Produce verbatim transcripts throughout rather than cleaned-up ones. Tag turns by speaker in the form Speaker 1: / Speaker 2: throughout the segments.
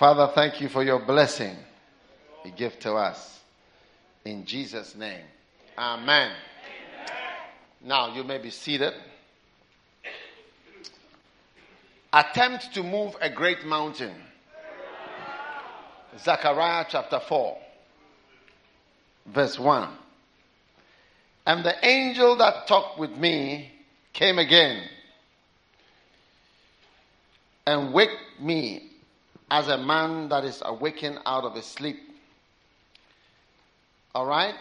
Speaker 1: Father, thank you for your blessing you give to us. In Jesus' name. Amen. Amen. Now you may be seated. Attempt to move a great mountain. Zechariah chapter four, verse one. And the angel that talked with me came again and waked me as a man that is awakened out of his sleep. All right?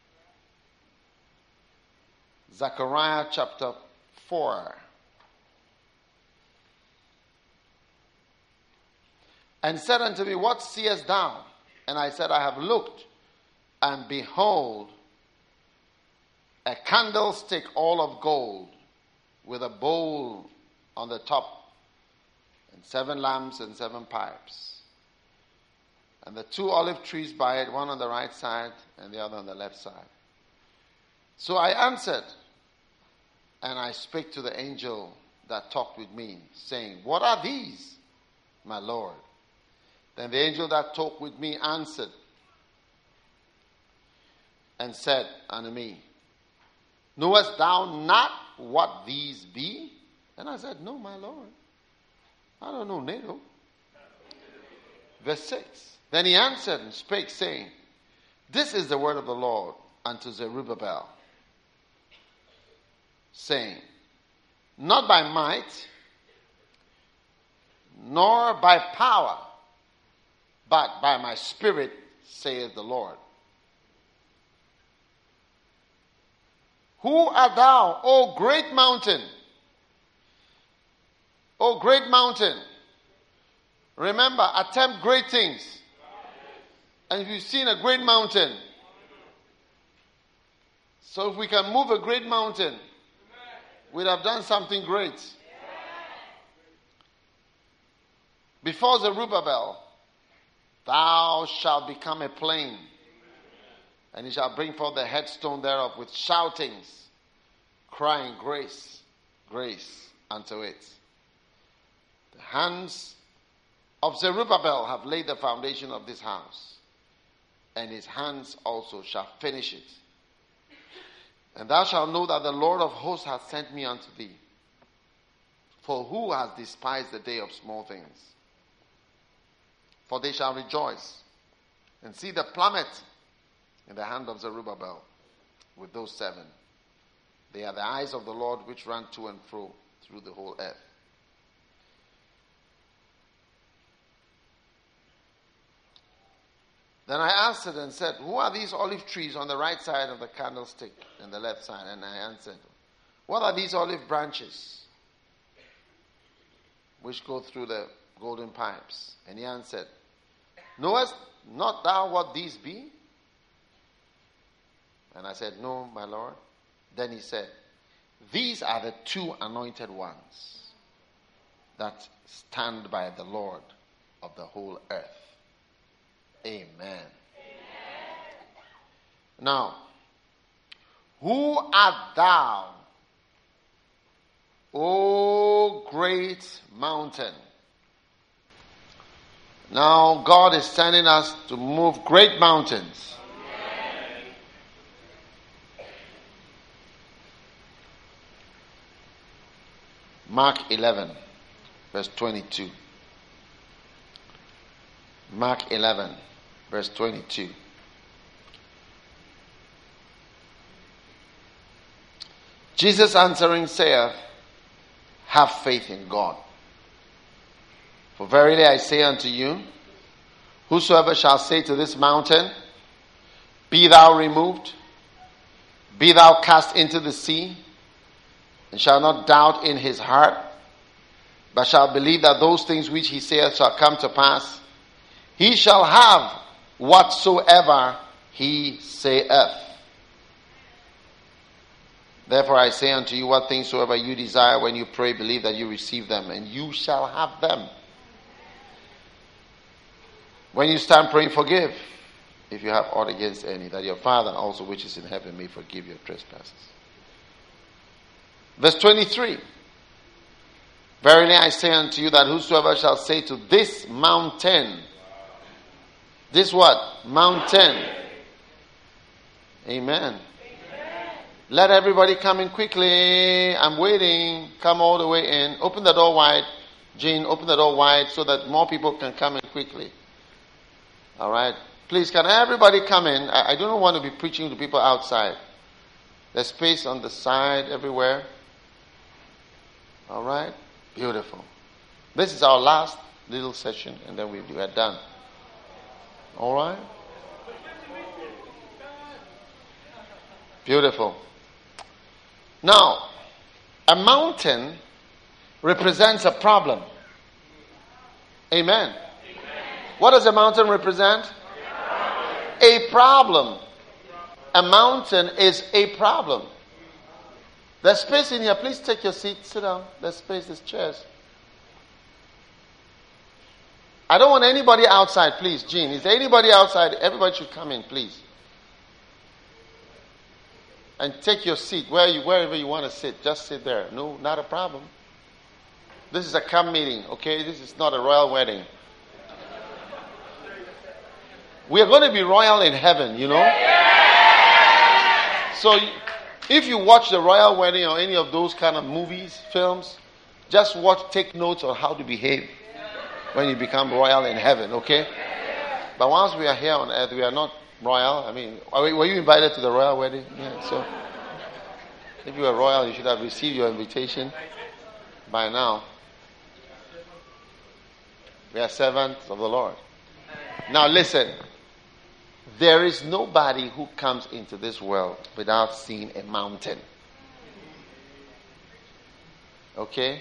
Speaker 1: Zechariah chapter four. And said unto me, what seest thou? And I said, I have looked, and behold, a candlestick all of gold, with a bowl on the top, and seven lamps and seven pipes. And the two olive trees by it, one on the right side and the other on the left side. So I answered, and I spake to the angel that talked with me, saying, what are these, my Lord? Then the angel that talked with me answered and said unto me, knowest thou not what these be? And I said, no, my Lord. I don't know, NATO. Verse six. Then he answered and spake, saying, this is the word of the Lord unto Zerubbabel, saying, not by might, nor by power, but by my spirit, saith the Lord. Who art thou, O great mountain? O great mountain. Remember, attempt great things. And if you've seen a great mountain, so if we can move a great mountain, we'd have done something great. Before Zerubbabel, thou shalt become a plain, and he shall bring forth the headstone thereof with shoutings, crying, grace, grace unto it. The hands of Zerubbabel have laid the foundation of this house, and his hands also shall finish it. And thou shalt know that the Lord of hosts hath sent me unto thee. For who has despised the day of small things? For they shall rejoice and see the plummet in the hand of Zerubbabel with those seven. They are the eyes of the Lord which run to and fro through the whole earth. Then I answered and said, who are these olive trees on the right side of the candlestick and the left side? And I answered, what are these olive branches which go through the golden pipes? And he answered, knowest not thou what these be? And I said, no, my Lord. Then he said, these are the two anointed ones that stand by the Lord of the whole earth. Amen. Amen. Now, who art thou, O great mountain? Now God is sending us to move great mountains. Mark eleven, verse twenty-two. Mark eleven, verse twenty-two. Jesus answering saith, have faith in God. For verily I say unto you, whosoever shall say to this mountain, be thou removed, be thou cast into the sea, and shall not doubt in his heart, but shall believe that those things which he saith shall come to pass, he shall have whatsoever he saith. Therefore I say unto you, what things soever you desire when you pray, believe that you receive them, and you shall have them. When you stand praying, forgive, if you have aught against any, that your Father also which is in heaven may forgive your trespasses. Verse twenty-three. Verily I say unto you that whosoever shall say to this mountain, this what? Mountain. Amen. Let everybody come in quickly. I'm waiting. Come all the way in. Open the door wide. Jean, open the door wide so that more people can come in quickly. All right. Please, can everybody come in? I, I don't want to be preaching to people outside. There's space on the side everywhere. All right. Beautiful. This is our last little session, and then we are done. All right. Beautiful. Now, a mountain represents a problem. Amen. Amen. What does a mountain represent? A problem. A mountain is a problem. There's space in here. Please take your seat. Sit down. There's space. There's chairs. I don't want anybody outside, please. Jean, is there anybody outside? Everybody should come in, please. And take your seat where you, wherever you want to sit. Just sit there. No, not a problem. This is a camp meeting, okay? This is not a royal wedding. We are going to be royal in heaven, you know? So if you watch the royal wedding or any of those kind of movies, films, just watch, take notes on how to behave when you become royal in heaven, okay? But once we are here on earth, we are not royal. I mean, were you invited to the royal wedding? Yeah, so if you were royal, you should have received your invitation by now. We are servants of the Lord. Now listen. There is nobody who comes into this world without seeing a mountain. Okay?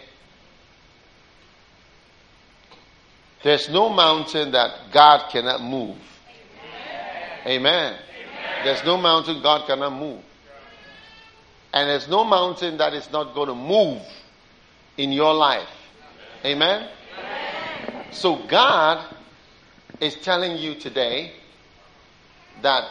Speaker 1: There's no mountain that God cannot move. Amen. Amen. There's no mountain God cannot move. And there's no mountain that is not going to move in your life. Amen? Amen. So God is telling you today that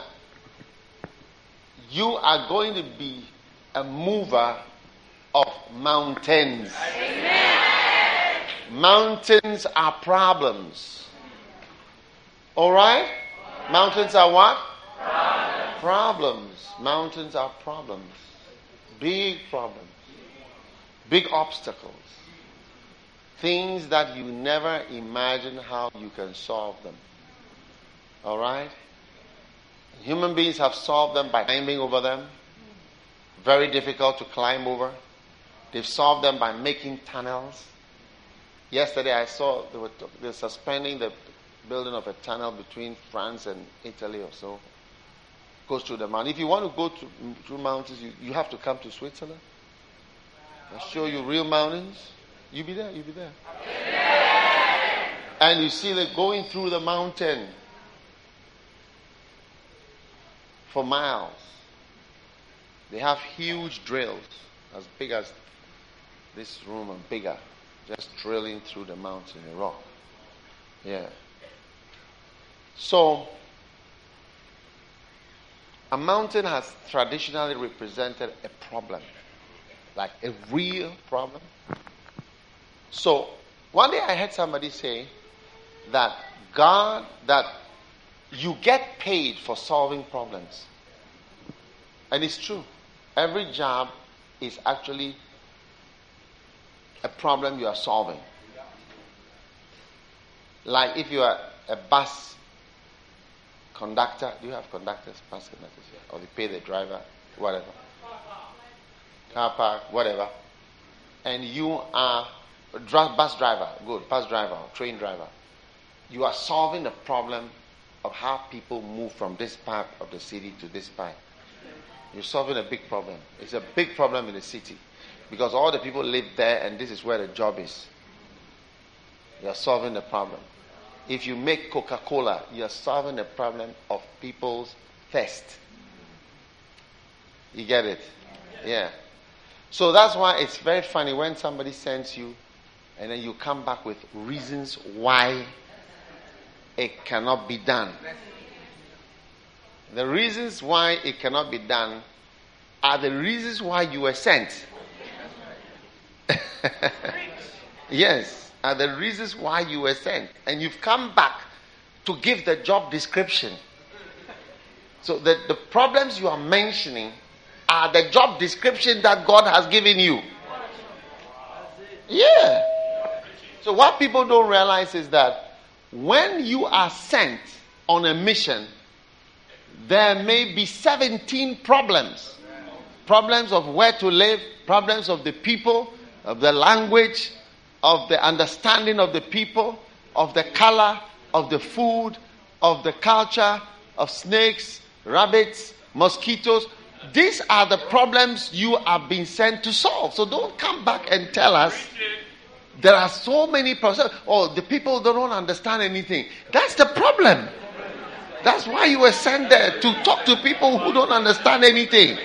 Speaker 1: you are going to be a mover of mountains. Amen. Mountains are problems. All right? Mountains are what? Problems. Problems. Mountains are problems. Big problems. Big obstacles. Things that you never imagine how you can solve them. All right? Human beings have solved them by climbing over them. Very difficult to climb over. They've solved them by making tunnels. Yesterday I saw they were, they were suspending the building of a tunnel between France and Italy or so. Goes through the mountain. If you want to go to, through mountains, you, you have to come to Switzerland. I'll show you real mountains. You be there, you be there. Yeah. And you see them going through the mountain for miles. They have huge drills as big as this room and bigger, just drilling through the mountain, the rock. Yeah. So, a mountain has traditionally represented a problem, like a real problem. So, one day I heard somebody say that God, that you get paid for solving problems. And it's true. Every job is actually a problem you are solving. Like if you are a bus conductor, do you have conductors, bus conductors here? Or you pay the driver, whatever. Car park, whatever. And you are a bus driver, good, bus driver, or train driver. You are solving the problem of how people move from this part of the city to this part. You're solving a big problem. It's a big problem in the city because all the people live there and this is where the job is. You're solving the problem. If you make Coca-Cola, you're solving the problem of people's thirst. You get it? Yeah. So that's why it's very funny when somebody sends you and then you come back with reasons why it cannot be done. The reasons why it cannot be done are the reasons why you were sent. Yes, are the reasons why you were sent. And you've come back to give the job description. So the, the problems you are mentioning are the job description that God has given you. Yeah. So what people don't realize is that when you are sent on a mission, there may be seventeen problems. Problems of where to live, problems of the people, of the language, of the understanding of the people, of the color, of the food, of the culture, of snakes, rabbits, mosquitoes. These are the problems you are being sent to solve. So don't come back and tell us there are so many problems. Oh, the people don't understand anything. That's the problem. That's why you were sent there, to talk to people who don't understand anything.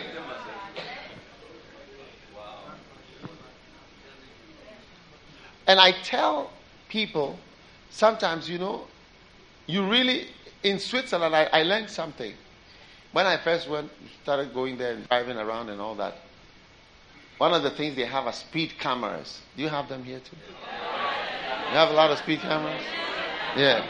Speaker 1: And I tell people, sometimes, you know, you really, in Switzerland, I, I learned something. When I first went, started going there and driving around and all that, one of the things they have are speed cameras. Do you have them here too? You have a lot of speed cameras? Yeah.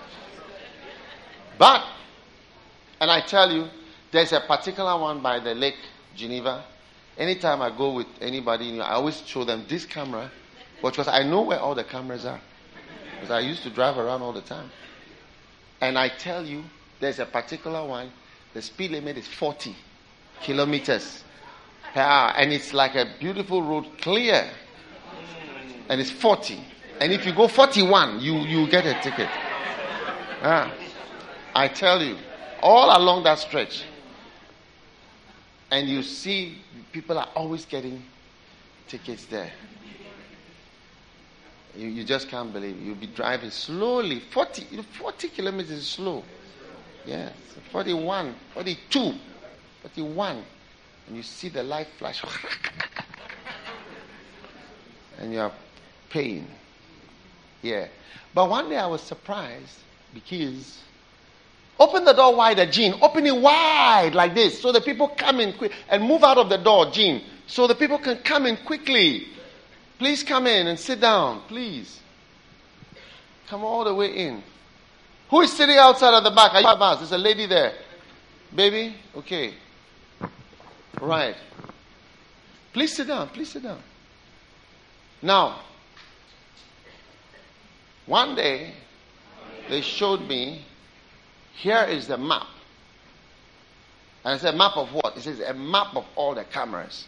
Speaker 1: But, and I tell you, there's a particular one by the Lake Geneva. Anytime I go with anybody, I always show them this camera, because I know where all the cameras are. Because I used to drive around all the time. And I tell you, there's a particular one, the speed limit is forty kilometers per hour. And it's like a beautiful road, clear. And it's forty. And if you go forty-one, you, you get a ticket. Ah, I tell you, all along that stretch. And you see, people are always getting tickets there. You, you just can't believe it. You'll be driving slowly. forty, forty kilometers is slow. Yes. forty-one, forty-two, forty-one. And you see the light flash. And you are paying. Yeah. But one day I was surprised because open the door wider, Jean. Open it wide like this so the people come in quick and move out of the door, Jean. So the people can come in quickly. Please come in and sit down, please. Come all the way in. Who is sitting outside at the back? Are you at There's a lady there. Baby? Okay. Right. Please sit down. Please sit down. Now, one day, they showed me, here is the map. And I said, map of what? It says, a map of all the cameras.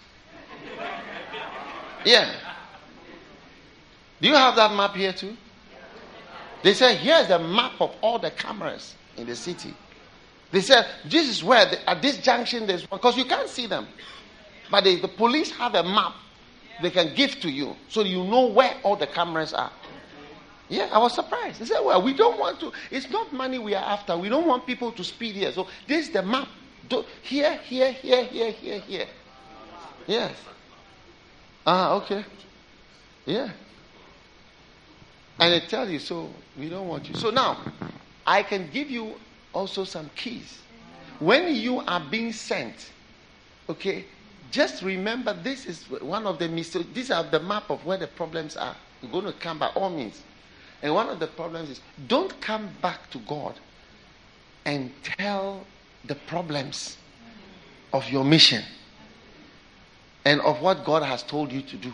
Speaker 1: Yeah. Do you have that map here too? They said, here's the map of all the cameras in the city. They said, this is where, the, at this junction, there's one, because you can't see them. But they, the police have a map they can give to you, so you know where all the cameras are. Yeah, I was surprised. They said, well, we don't want to, it's not money we are after. We don't want people to speed here. So this is the map. Do, here, here, here, here, here, here. Yes. Ah, okay. Yeah. And they tell you, so we don't want you. So now, I can give you also some keys. When you are being sent, okay, just remember this is one of the mistakes. These are the map of where the problems are. You're going to come by all means. And one of the problems is, don't come back to God and tell the problems of your mission and of what God has told you to do.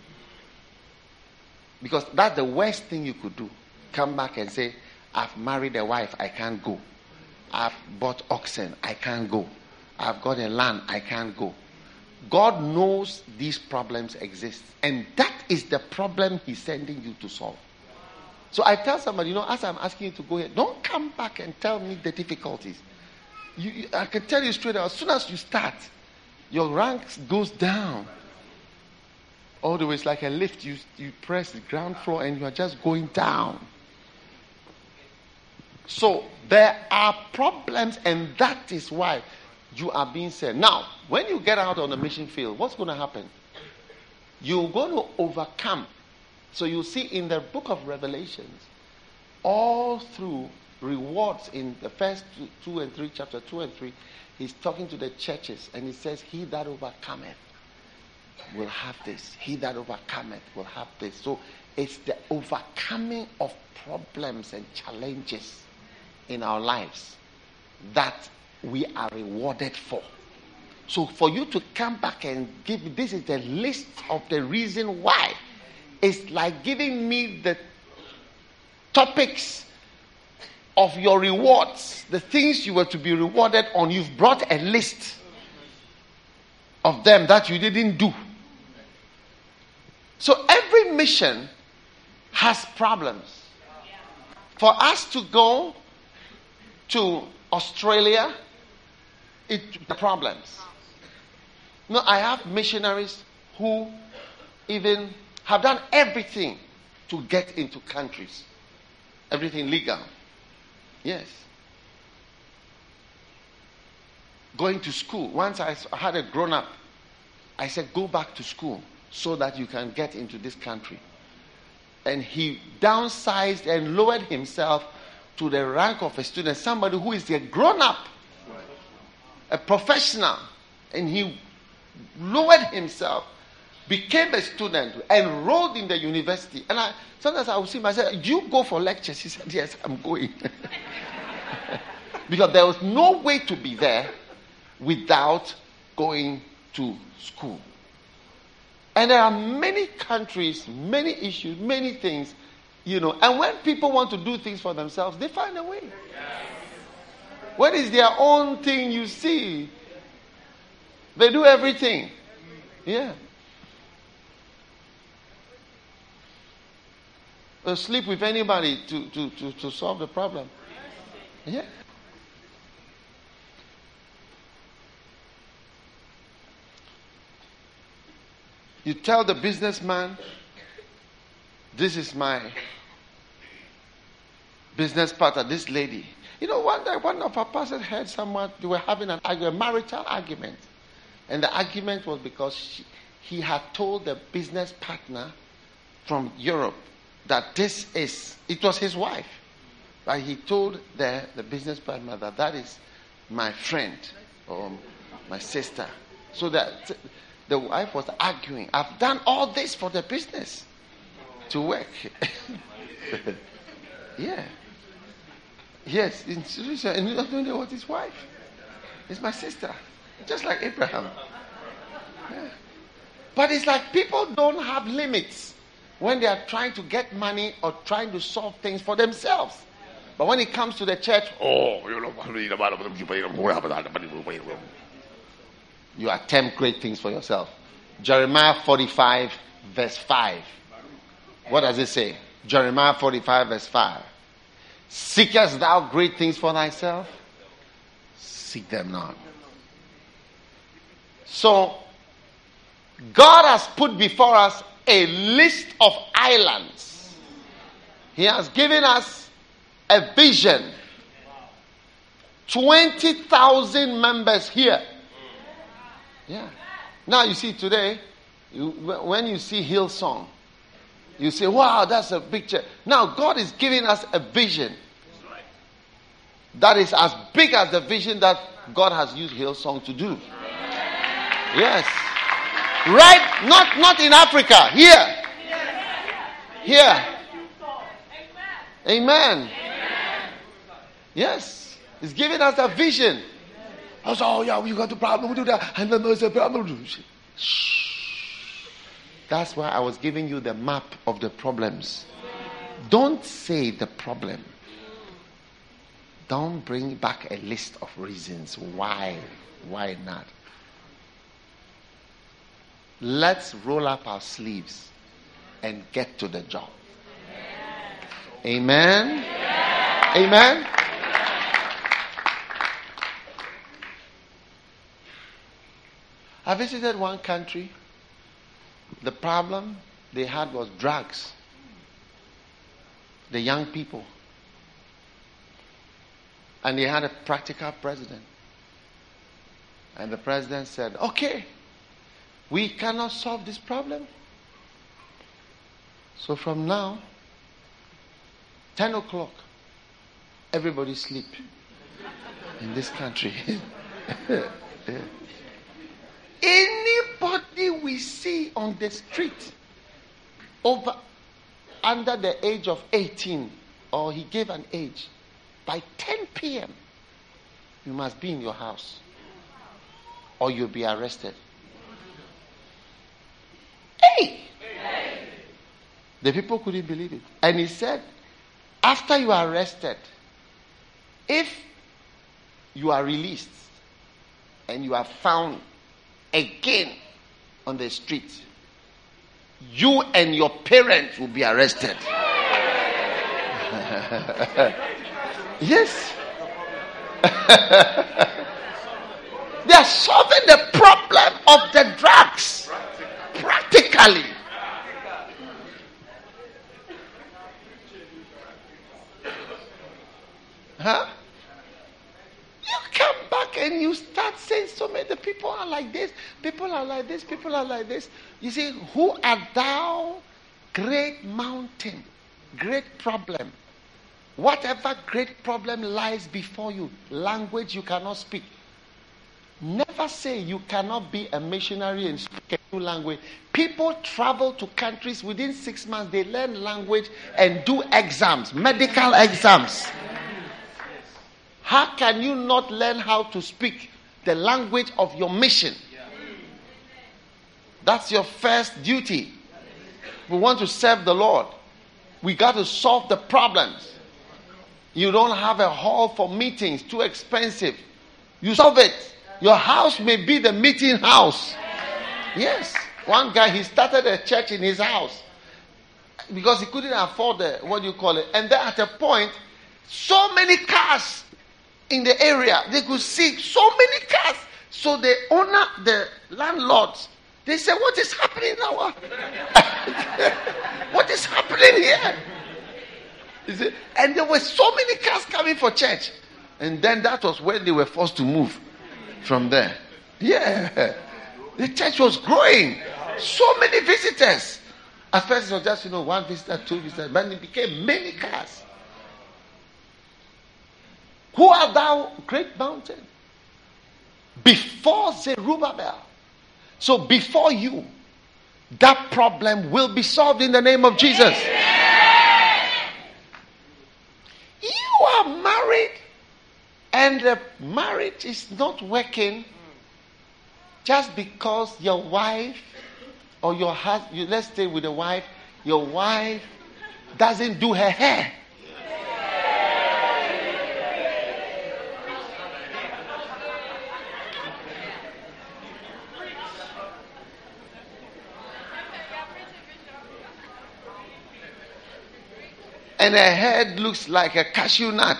Speaker 1: Because that's the worst thing you could do. Come back and say, I've married a wife, I can't go. I've bought oxen, I can't go. I've got a land, I can't go. God knows these problems exist. And that is the problem he's sending you to solve. So I tell somebody, you know, as I'm asking you to go here, don't come back and tell me the difficulties. You, you, I can tell you straight out, as soon as you start, your ranks goes down. All the way, it's like a lift. You, you press the ground floor and you are just going down. So there are problems, and that is why you are being sent. Now, when you get out on the mission field, what's going to happen? You're going to overcome. So you see in the book of Revelations, all through rewards in the first two, two and three, chapter two and three, he's talking to the churches, and he says, he that overcometh will have this. He that overcometh will have this. So It's the overcoming of problems and challenges in our lives that we are rewarded for. So for you to come back and give, this is the list of the reason why. It's like giving me the topics of your rewards, the things you were to be rewarded on. You've brought a list of them that you didn't do. So every mission has problems. For us to go to Australia, it the problems. No, I have missionaries who even have done everything to get into countries. Everything legal. Yes. Going to school. Once I had a grown-up, I said, go back to school so that you can get into this country. And he downsized and lowered himself to the rank of a student, somebody who is a grown-up, a professional. And he lowered himself, became a student, enrolled in the university. And I sometimes I would see him, I said, do you go for lectures? He said, yes, I'm going. Because there was no way to be there without going to school. And there are many countries, many issues, many things, you know. And when people want to do things for themselves, they find a way. When it's their own thing, you see, they do everything. Yeah. Or sleep with anybody to, to, to, to solve the problem. Yeah. You tell the businessman, this is my business partner, this lady. You know, one day one of our pastors heard someone, they were having an argument, a marital argument. And the argument was because she, he had told the business partner from Europe that this is, it was his wife. But he told the, the business partner that that is my friend or my sister. So that the wife was arguing, I've done all this for the business to work. Yeah. Yes, and you don't know what his wife. It's my sister. Just like Abraham. Yeah. But it's like people don't have limits when they are trying to get money or trying to solve things for themselves. But when it comes to the church, oh, you attempt great things for yourself. Jeremiah forty-five, verse five. What does it say? Jeremiah forty-five, verse five. Seekest thou great things for thyself? Seek them not. So, God has put before us a list of islands. He has given us a vision. twenty thousand members here. Yeah. Now you see today, you, when you see Hillsong, you say, wow, that's a picture. Now God is giving us a vision that is as big as the vision that God has used Hillsong to do. Yes. Right? Not, not in Africa. Here. Here. Amen. Yes. He's giving us a vision. I was, oh yeah, we got the problem, we do that, and then there's a problem. Shh. That's why I was giving you the map of the problems. Don't say the problem. Don't bring back a list of reasons why. Why not? Let's roll up our sleeves and get to the job. Amen. Amen. I visited one country. The problem they had was drugs. The young people. And they had a practical president. And the president said, okay, we cannot solve this problem. So from now, ten o'clock, everybody sleep in this country. Yeah. Anybody we see on the street over under the age of eighteen, or he gave an age, by ten p.m., you must be in your house, or you'll be arrested. Hey! The people couldn't believe it. And he said, after you are arrested, if you are released and you are found again on the street, you and your parents will be arrested. Yes. They are solving the problem of the drugs practically. Huh? You come back and you start saying so many, the people are like this, people are like this, people are like this. You see, who art thou, great mountain, great problem? Whatever great problem lies before you, language you cannot speak. Never say you cannot be a missionary and speak a new language. People travel to countries within six months, they learn language and do exams, medical exams. How can you not learn how to speak the language of your mission? That's your first duty. We want to serve the Lord. We got to solve the problems. You don't have a hall for meetings, too expensive. You solve it. Your house may be the meeting house. Yes. One guy, he started a church in his house because he couldn't afford the, what do you call it? And then at a point, so many cars in the area, they could see so many cars. So the owner, the landlords, they said, what is happening now? What is happening here? You see? And there were so many cars coming for church. And then that was when they were forced to move from there. Yeah. The church was growing. So many visitors. At first it was just, you know, one visitor, two visitors. But it became many cars. Who art thou, great mountain? Before Zerubbabel. So before you, that problem will be solved in the name of Jesus. You are married and the marriage is not working just because your wife or your husband, you, let's stay with the wife, your wife doesn't do her hair. And her head looks like a cashew nut.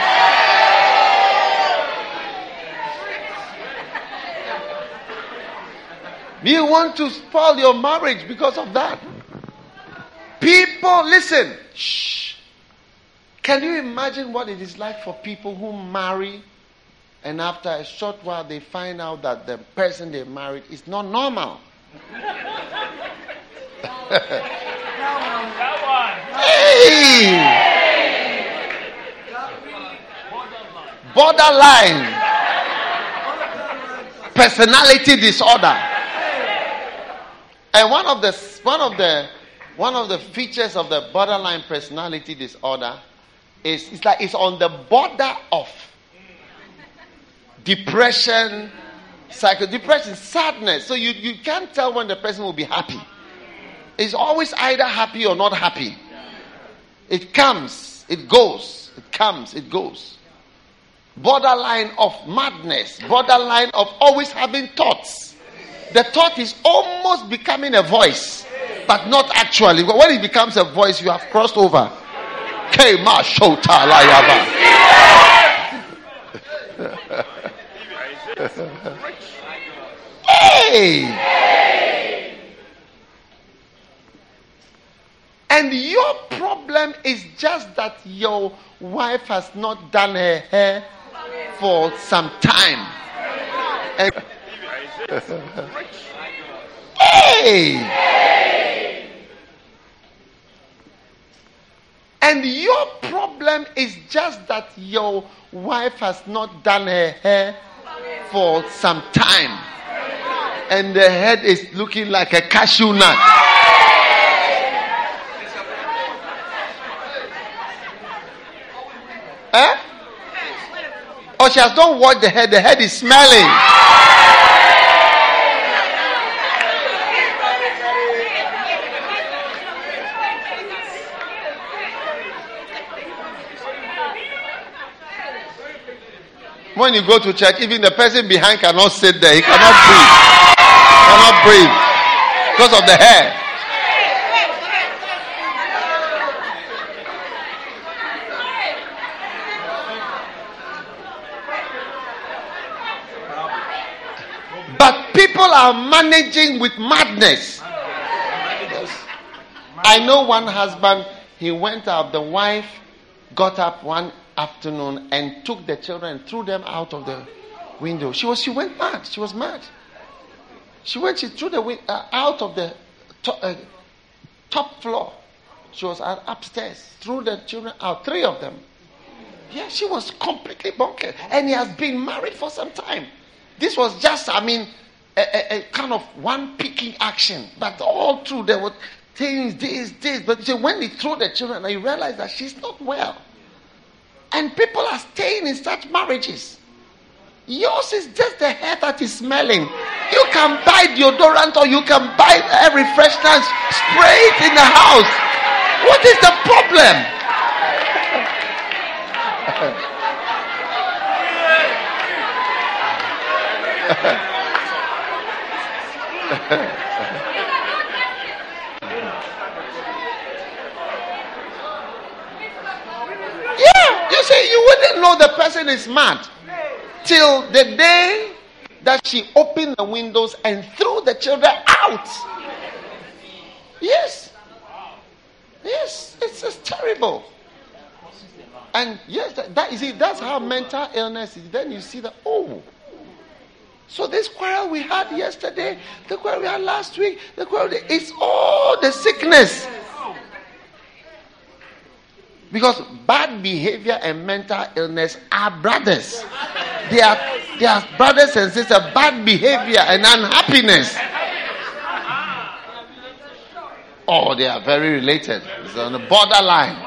Speaker 1: You want to spoil your marriage because of that. People, listen. Shh. Can you imagine what it is like for people who marry and after a short while they find out that the person they married is not normal? Hey! Borderline personality disorder. And one of the one of the one of the features of the borderline personality disorder is it's like it's on the border of depression, psycho depression, sadness. So you, you can't tell when the person will be happy. It's always either happy or not happy. It comes, it goes. It comes, it goes. Borderline of madness. Borderline of always having thoughts. The thought is almost becoming a voice, but not actually. When it becomes a voice, you have crossed over. Kema shota layaba. Hey! And your problem is just that your wife has not done her hair for some time. And hey! And your problem is just that your wife has not done her hair for some time. And the head is looking like a cashew nut. Or she has not washed the head. The head is smelling. When you go to church, even the person behind cannot sit there. He cannot breathe. Cannot breathe because of the hair. But people are managing with madness. Yes. I know one husband, he went out, the wife got up one afternoon and took the children and threw them out of the window. She was she went mad. She was mad. She went, she threw the win- uh, out of the to- uh, top floor. She was uh, upstairs, threw the children out, three of them. Yeah, she was completely bonkers. And he has been married for some time. This was just, I mean, a, a, a kind of one picking action. But all through there were things, this, this. But see, when he threw the children, I realized that she's not well. And people are staying in such marriages. Yours is just the hair that is smelling. You can buy deodorant or you can buy a refreshment, spray it in the house. What is the problem? Yeah, you see, you wouldn't know the person is mad till the day that she opened the windows and threw the children out. Yes. Yes, it's just terrible. And yes, that, that you see, that's how mental illness is. Then you see that, oh, so this quarrel we had yesterday, the quarrel we had last week, the quarrel, it's all the sickness. Because bad behavior and mental illness are brothers. They are, they are brothers and sisters. Bad behavior and unhappiness. Oh, they are very related. It's on the borderline.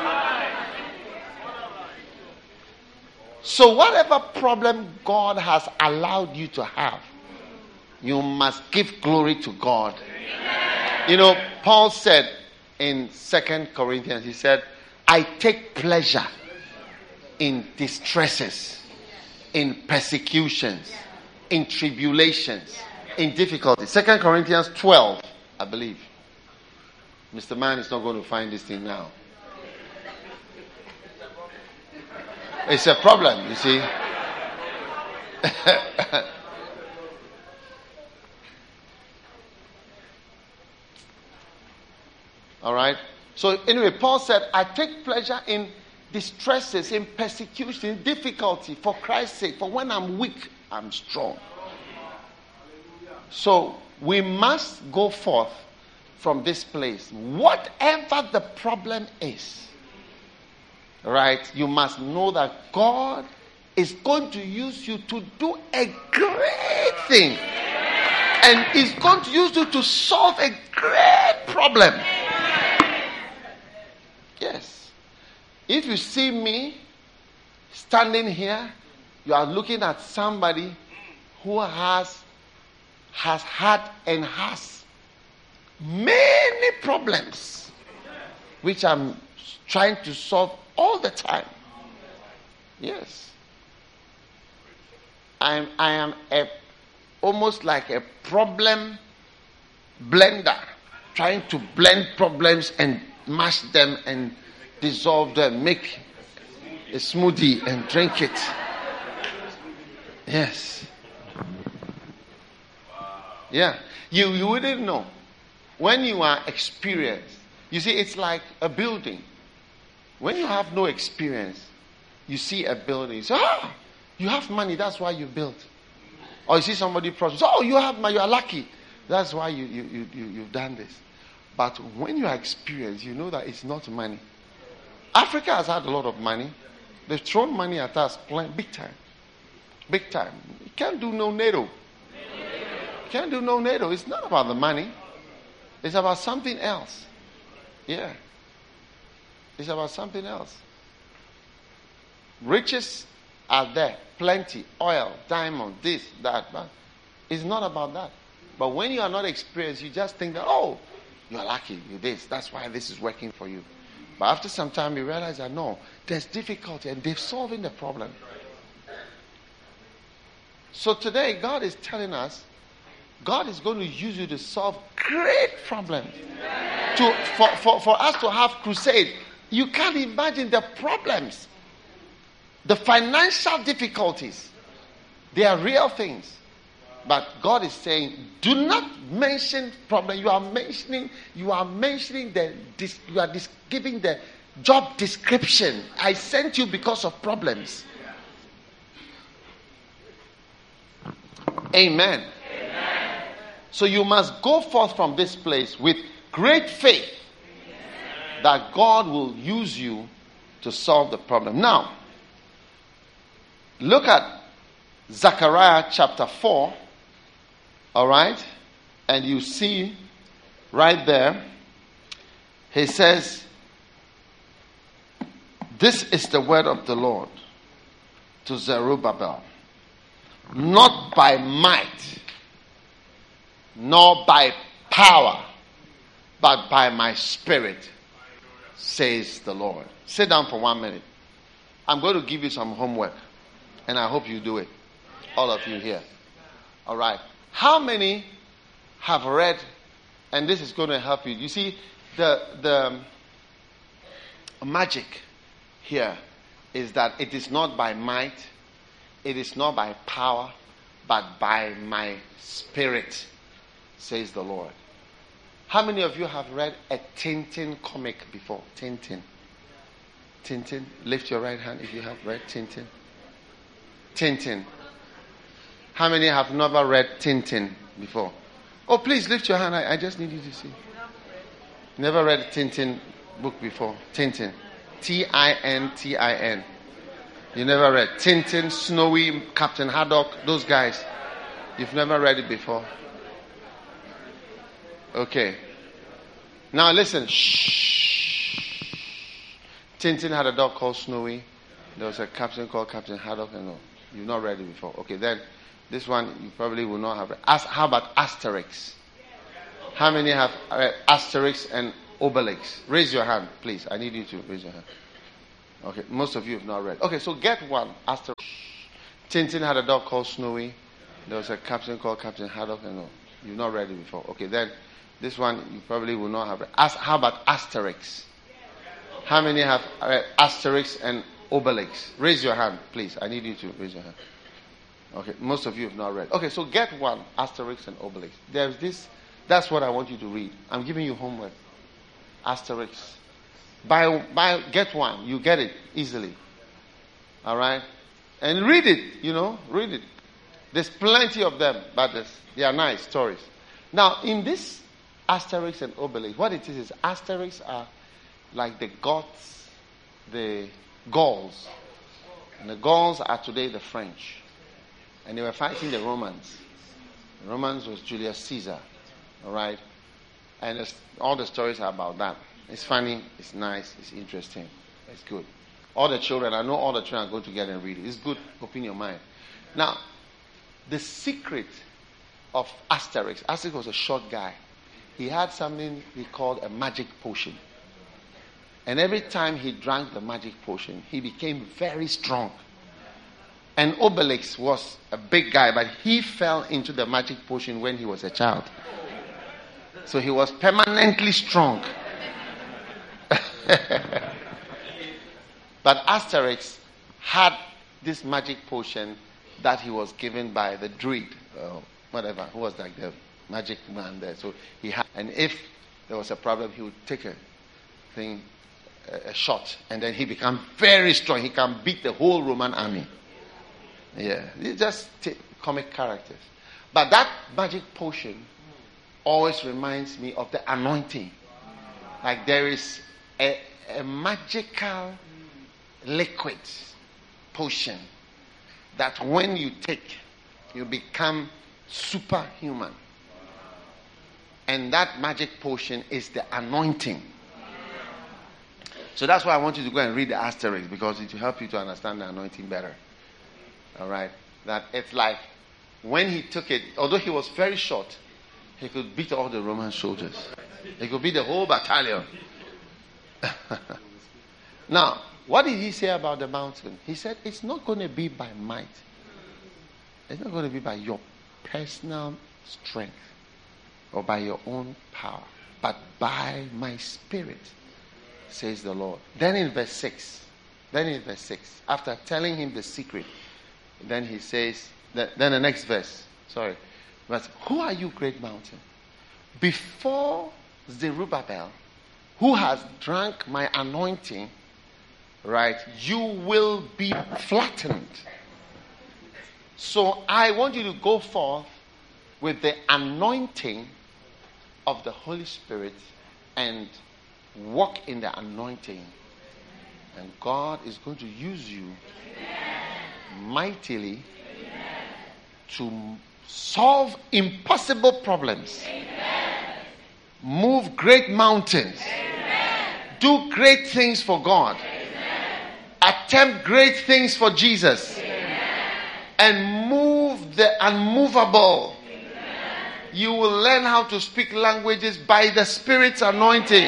Speaker 1: So whatever problem God has allowed you to have, you must give glory to God. You know, Paul said in Second Corinthians, he said, I take pleasure in distresses, in persecutions, in tribulations, in difficulties. Second Corinthians twelve, I believe. Mister Man is not going to find this thing now. It's a problem, you see. All right. So anyway, Paul said, I take pleasure in distresses, in persecution, in difficulty for Christ's sake. For when I'm weak, I'm strong. So we must go forth from this place. Whatever the problem is, right, you must know that God is going to use you to do a great thing. And He's going to use you to solve a great problem. Yes. If you see me standing here, you are looking at somebody who has has had and has many problems, which I'm trying to solve all the time. Yes. I'm I am a almost like a problem blender, trying to blend problems and mash them and dissolve them, make a smoothie and drink it. Yes. Yeah. You you wouldn't know. When you are experienced, you see, it's like a building. When you have no experience, you see a building. You say, ah, you have money, that's why you built. Or you see somebody prosperous. Oh, you have money, you are lucky. That's why you, you, you, you, you've done this. But when you are experienced, you know that it's not money. Africa has had a lot of money. They've thrown money at us big time. Big time. You can't do no NATO. You can't do no NATO. It's not about the money. It's about something else. Yeah. It's about something else. Riches are there. Plenty. Oil, diamond, this, that. But it's not about that. But when you are not experienced, you just think that, oh, you're lucky, you're this. That's why this is working for you. But after some time, you realize that no, there's difficulty and they're solving the problem. So today, God is telling us, God is going to use you to solve great problems. To, for, for, for us to have crusade. You can't imagine the problems. The financial difficulties. They are real things. But God is saying, do not mention problem. You are mentioning, you are mentioning the, this, you are this, giving the job description. I sent you because of problems. Amen. Amen. So you must go forth from this place with great faith that God will use you to solve the problem. Now, look at Zechariah chapter four. All right? And you see right there, he says, this is the word of the Lord to Zerubbabel. Not by might, nor by power, but by my spirit, says the Lord. Sit down for one minute. I'm going to give you some homework, and I hope you do it. All of you here. All right. How many have read, and this is going to help you. You see, the the magic here is that it is not by might, it is not by power, but by my spirit, says the Lord. How many of you have read a Tintin comic before? Tintin. Tintin. Lift your right hand if you have read Tintin. Tintin. How many have never read Tintin before? Oh, please lift your hand. I, I just need you to see. Never read a Tintin book before. Tintin. T I N T I N. You never read Tintin, Snowy, Captain Haddock, those guys. You've never read it before. Okay. Now listen. Shh. Tintin had a dog called Snowy. There was a captain called Captain Haddock. And no, you've not read it before. Okay, then this one you probably will not have read. As, how about Asterix? How many have read Asterix and Obelix? Raise your hand, please. I need you to raise your hand. Okay, most of you have not read. Okay, so get one. Asterix. Tintin had a dog called Snowy. There was a captain called Captain Haddock. And no, you've not read it before. Okay, then this one you probably will not have read. As, how about Asterix? How many have read Asterix and Obelix? Raise your hand, please. I need you to raise your hand. Okay, most of you have not read. Okay, so get one. Asterix and Obelix. There's this. That's what I want you to read. I'm giving you homework. Asterix. Buy, buy, get one. You get it easily. All right? And read it, you know, read it. There's plenty of them, but they are nice stories. Now, in this Asterix and Obelix, what it is is Asterix are like the Goths, the Gauls. And the Gauls are today the French. And they were fighting the Romans. The Romans was Julius Caesar. All right? And all the stories are about that. It's funny, it's nice, it's interesting, it's good. All the children, I know all the children are going to get and read it. It's good, open your mind. Now, the secret of Asterix, Asterix was a short guy. He had something he called a magic potion. And every time he drank the magic potion, he became very strong. And Obelix was a big guy, but he fell into the magic potion when he was a child. So he was permanently strong. But Asterix had this magic potion that he was given by the druid, uh, whatever, who was like the magic man there. So he had, and if there was a problem, he would take a thing, a, a shot, and then he became very strong. He can beat the whole Roman army. Yeah, it's just t- comic characters. But that magic potion always reminds me of the anointing. Like there is a, a magical liquid potion that when you take, you become superhuman. And that magic potion is the anointing. So that's why I want you to go and read the Asterix, because it will help you to understand the anointing better. All right. That it's like when he took it, although he was very short, he could beat all the Roman soldiers. He could beat the whole battalion. Now, what did he say about the mountain? He said, it's not going to be by might. It's not going to be by your personal strength or by your own power, but by my spirit, says the Lord. Then in verse six, then in verse six, after telling him the secret, then he says, then the next verse, sorry, but who are you, great mountain? Before Zerubbabel, who has drank my anointing, right, you will be flattened. So I want you to go forth with the anointing of the Holy Spirit and walk in the anointing. And God is going to use you mightily to solve impossible problems. Move great mountains. Do great things for God. Attempt great things for Jesus. And move the unmovable. You will learn how to speak languages by the Spirit's anointing.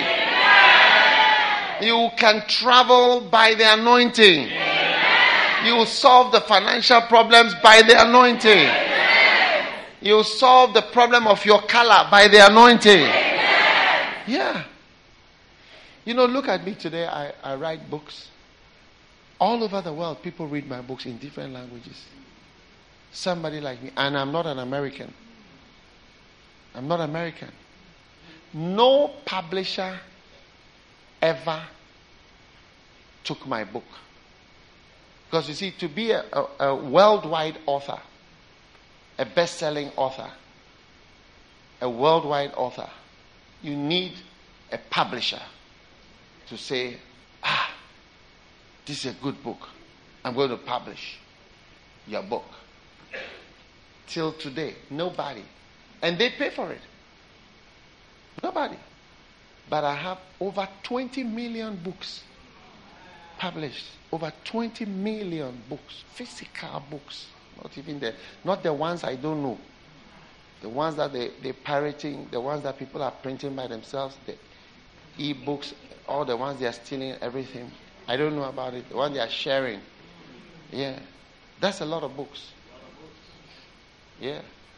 Speaker 1: You can travel by the anointing. You will solve the financial problems by the anointing. You will solve the problem of your color by the anointing. Yeah. You know, look at me today. I, I write books. All over the world, people read my books in different languages. Somebody like me. And I'm not an American. I'm not American. No publisher ever took my book. Because you see, to be a, a, a worldwide author, a best-selling author, a worldwide author, you need a publisher to say, ah, this is a good book. I'm going to publish your book. Till today, nobody. And they pay for it. Nobody. But I have over twenty million books published. Over twenty million books. Physical books. Not even the, not the ones I don't know. The ones that they, they're pirating, the ones that people are printing by themselves, the e-books, all the ones they are stealing, everything. I don't know about it. The one they are sharing. Yeah. That's a lot of books. Yeah.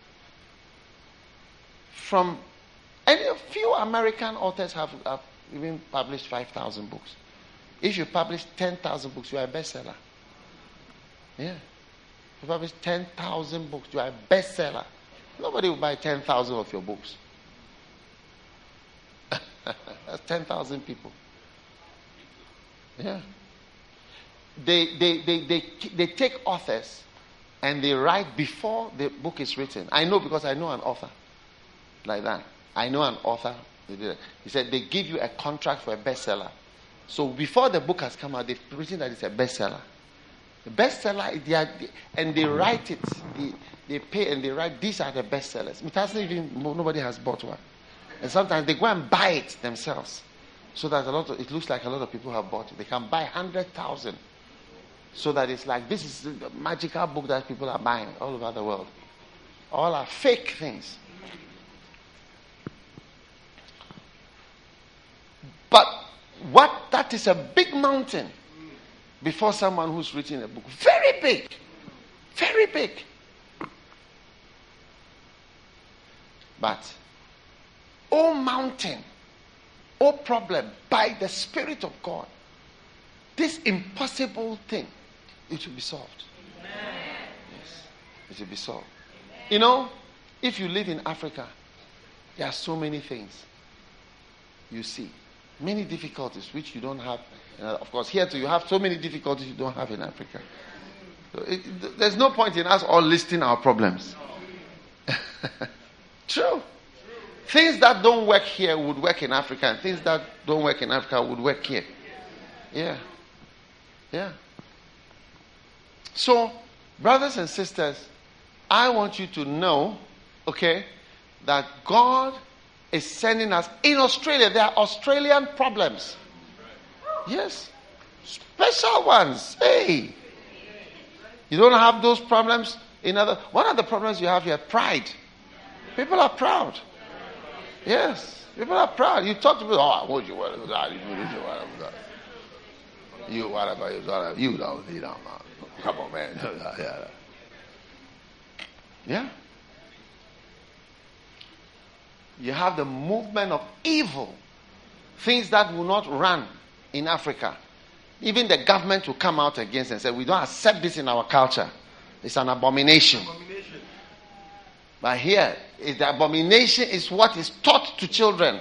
Speaker 1: From and a few American authors have, have even published five thousand books. If you publish ten thousand books, you are a bestseller. Yeah. If you publish ten thousand books, you are a bestseller. Nobody will buy ten thousand of your books. That's ten thousand people. Yeah. They, they, they, they, they take authors and they write before the book is written. I know because I know an author like that. I know an author. He said they give you a contract for a bestseller. So before the book has come out, they've written that it's a bestseller. The bestseller, they are, and they write it. They, they pay and they write, these are the bestsellers. It hasn't even, nobody has bought one. And sometimes they go and buy it themselves. So that a lot of, it looks like a lot of people have bought it. They can buy one hundred thousand. So that it's like, this is the magical book that people are buying all over the world. All are fake things. But what, that is a big mountain before someone who's written a book. Very big. Very big. But, oh mountain, oh problem, by the Spirit of God, this impossible thing, it will be solved. Amen. Yes, it will be solved. Amen. You know, if you live in Africa, there are so many things you see. Many difficulties which you don't have. Uh, of course, here too, you have so many difficulties you don't have in Africa. So it, it, there's no point in us all listing our problems. True. Things that don't work here would work in Africa, and things that don't work in Africa would work here. Yeah. Yeah. So, brothers and sisters, I want you to know, okay, that God is sending us in Australia. There are Australian problems. Yes. Special ones. Hey. You don't have those problems in other. One of the problems you have here, pride. People are proud. Yes, people are proud. You talk to people, oh, I want you, whatever, you, whatever, you, whatever, you don't, you don't, come on, man. Yeah. You have the movement of evil, things that will not run in Africa. Even the government will come out against and say, we don't accept this in our culture. It's an abomination. abomination. But here, is the abomination is what is taught to children.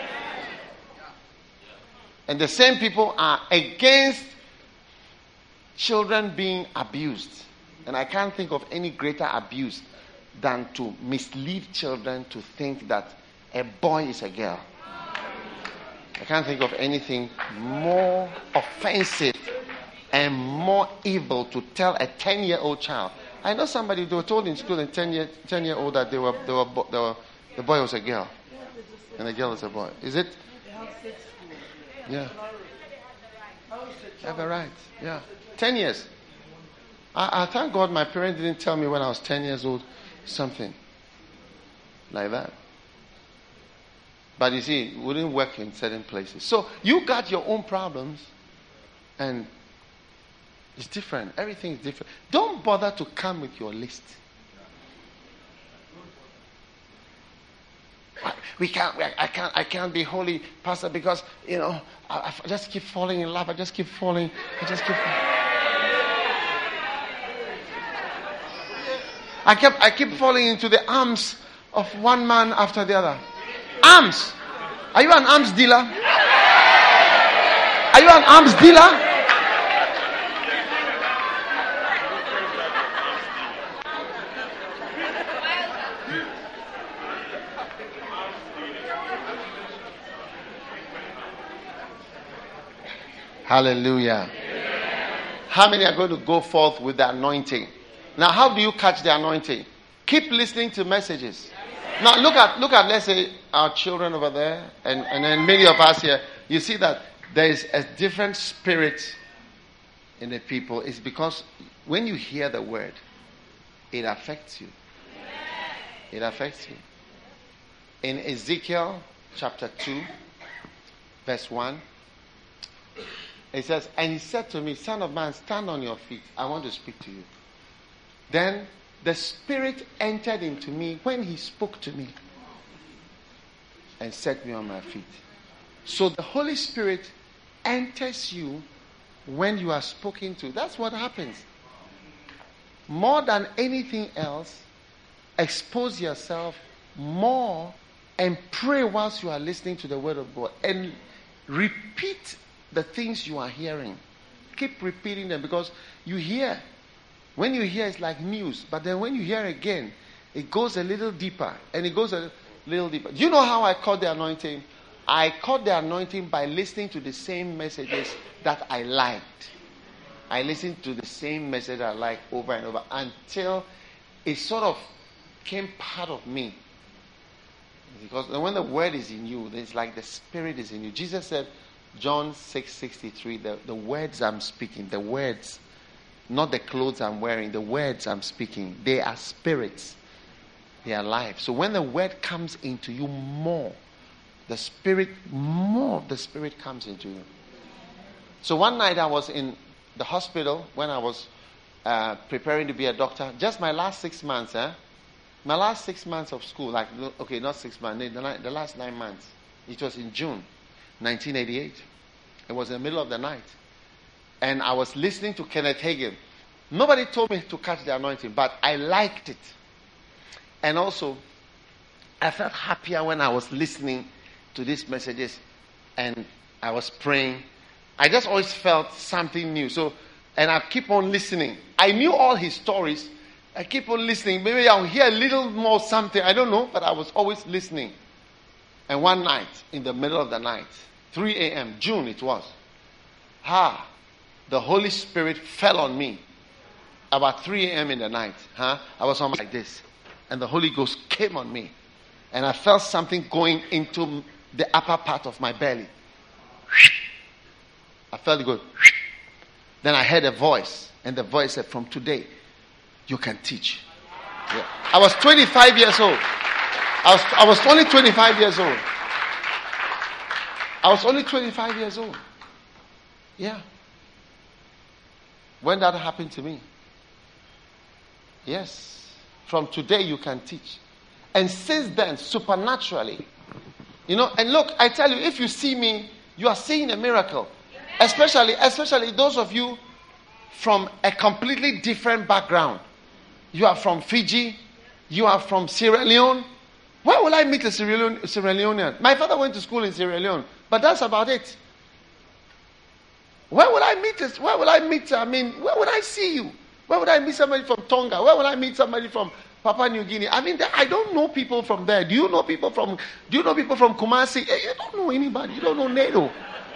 Speaker 1: And the same people are against children being abused. And I can't think of any greater abuse than to mislead children to think that a boy is a girl. I can't think of anything more offensive and more evil to tell a ten-year-old child. I know somebody, they were told in school, a ten-year-old that they were, they were, they were, the boy was a girl. And the girl is a boy. Is it? Yeah. You have a right. Yeah. Ten years. I, I thank God my parents didn't tell me when I was ten years old something like that. But you see, it wouldn't work in certain places. So you got your own problems, and it's different. Everything is different. Don't bother to come with your list. We can't. I can't. I can't be holy, Pastor, because you know I, I just keep falling in love. I just keep falling. I just keep. I kept. I keep falling into the arms of one man after the other. Arms. Are you an arms dealer? Are you an arms dealer? Hallelujah. How many are going to go forth with the anointing? Now, how do you catch the anointing? Keep listening to messages. Now look at look at let's say our children over there, and, and then many of us here. You see that there is a different spirit in the people. It's because when you hear the word, it affects you. It affects you. In Ezekiel chapter two, verse one, it says, and he said to me, Son of man, stand on your feet. I want to speak to you. Then the Spirit entered into me when he spoke to me and set me on my feet. So the Holy Spirit enters you when you are spoken to. That's what happens. More than anything else, expose yourself more and pray whilst you are listening to the word of God. And repeat the things you are hearing. Keep repeating them, because you hear. When you hear, it's like news. But then when you hear again, it goes a little deeper. And it goes a little deeper. Do you know how I caught the anointing? I caught the anointing by listening to the same messages that I liked. I listened to the same message I liked over and over until it sort of became part of me. Because when the word is in you, it's like the Spirit is in you. Jesus said, John six sixty-three, the, the words I'm speaking, the words, not the clothes I'm wearing, the words I'm speaking, they are spirits. They are life. So when the word comes into you more, the Spirit, more of the Spirit comes into you. So one night I was in the hospital when I was uh, preparing to be a doctor. Just my last six months, eh? My last six months of school, like, okay, not six months, the, the last nine months. It was in June nineteen eighty-eight. It was in the middle of the night. And I was listening to Kenneth Hagin. Nobody told me to catch the anointing, but I liked it. And also, I felt happier when I was listening to these messages and I was praying. I just always felt something new. So, and I keep on listening. I knew all his stories. I keep on listening. Maybe I'll hear a little more something. I don't know, but I was always listening. And one night, in the middle of the night, three a.m., June it was, ha, the Holy Spirit fell on me. About three a.m. in the night, huh? I was almost like this. And the Holy Ghost came on me. And I felt something going into the upper part of my belly. I felt it go. Then I heard a voice, and the voice said, from today, you can teach. Yeah. I was twenty-five years old. I was, I was only twenty-five years old. I was only twenty-five years old. Yeah. When that happened to me. Yes. From today you can teach. And since then, supernaturally, you know, and look, I tell you, if you see me, you are seeing a miracle. Especially, especially those of you from a completely different background. You are from Fiji. You are from Sierra Leone. Where will I meet a Sierra, Leone, Sierra Leonean? My father went to school in Sierra Leone, but that's about it. Where will I meet this? Where will I meet? I mean, where would I see you? Where would I meet somebody from Tonga? Where would I meet somebody from Papua New Guinea? I mean, I don't know people from there. Do you know people from? Do you know people from Kumasi? You don't know anybody. You don't know NATO.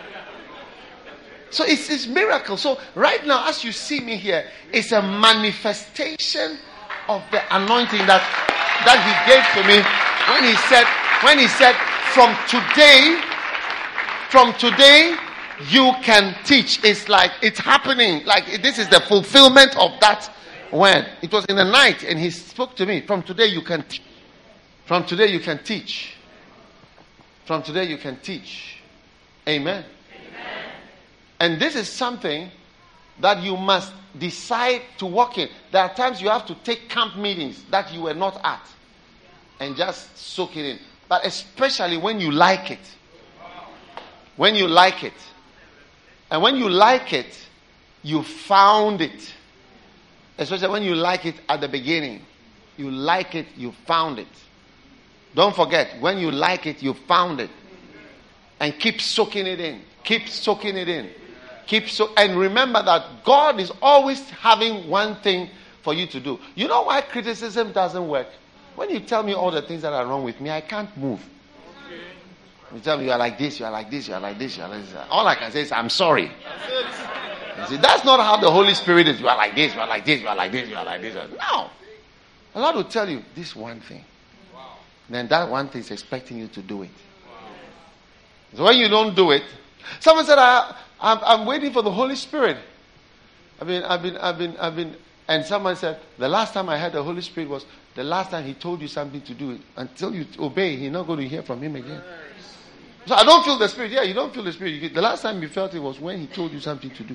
Speaker 1: So it's it's miracle. So right now, as you see me here, it's a manifestation of the anointing that that He gave to me when He said when He said from today, from today you can teach. It's like it's happening. Like this is the fulfillment of that word. It was in the night, and He spoke to me. From today you can teach. From today you can teach. From today you can teach. Amen. And this is something that you must decide to walk in. There are times you have to take camp meetings that you were not at and just soak it in. But especially when you like it. When you like it. And when you like it, you found it. Especially when you like it at the beginning. You like it, you found it. Don't forget, when you like it, you found it. And keep soaking it in. Keep soaking it in. Keep so, and remember that God is always having one thing for you to do. You know why criticism doesn't work? When you tell me all the things that are wrong with me, I can't move. You tell me you are like this, you are like this, you are like this, you are like this. All I can say is I'm sorry. You see, that's not how the Holy Spirit is. You are like this, you are like this, you are like this, you are like this. No. The Lord will tell you this one thing. Then that one thing is expecting you to do it. So when you don't do it, someone said, I, I'm, I'm waiting for the Holy Spirit. I've been, I've been, I've been, I've been, and someone said, the last time I heard the Holy Spirit was the last time He told you something to do it. Until you obey, you're not going to hear from Him again. So I don't feel the Spirit. Yeah, you don't feel the Spirit. You, the last time you felt it was when He told you something to do.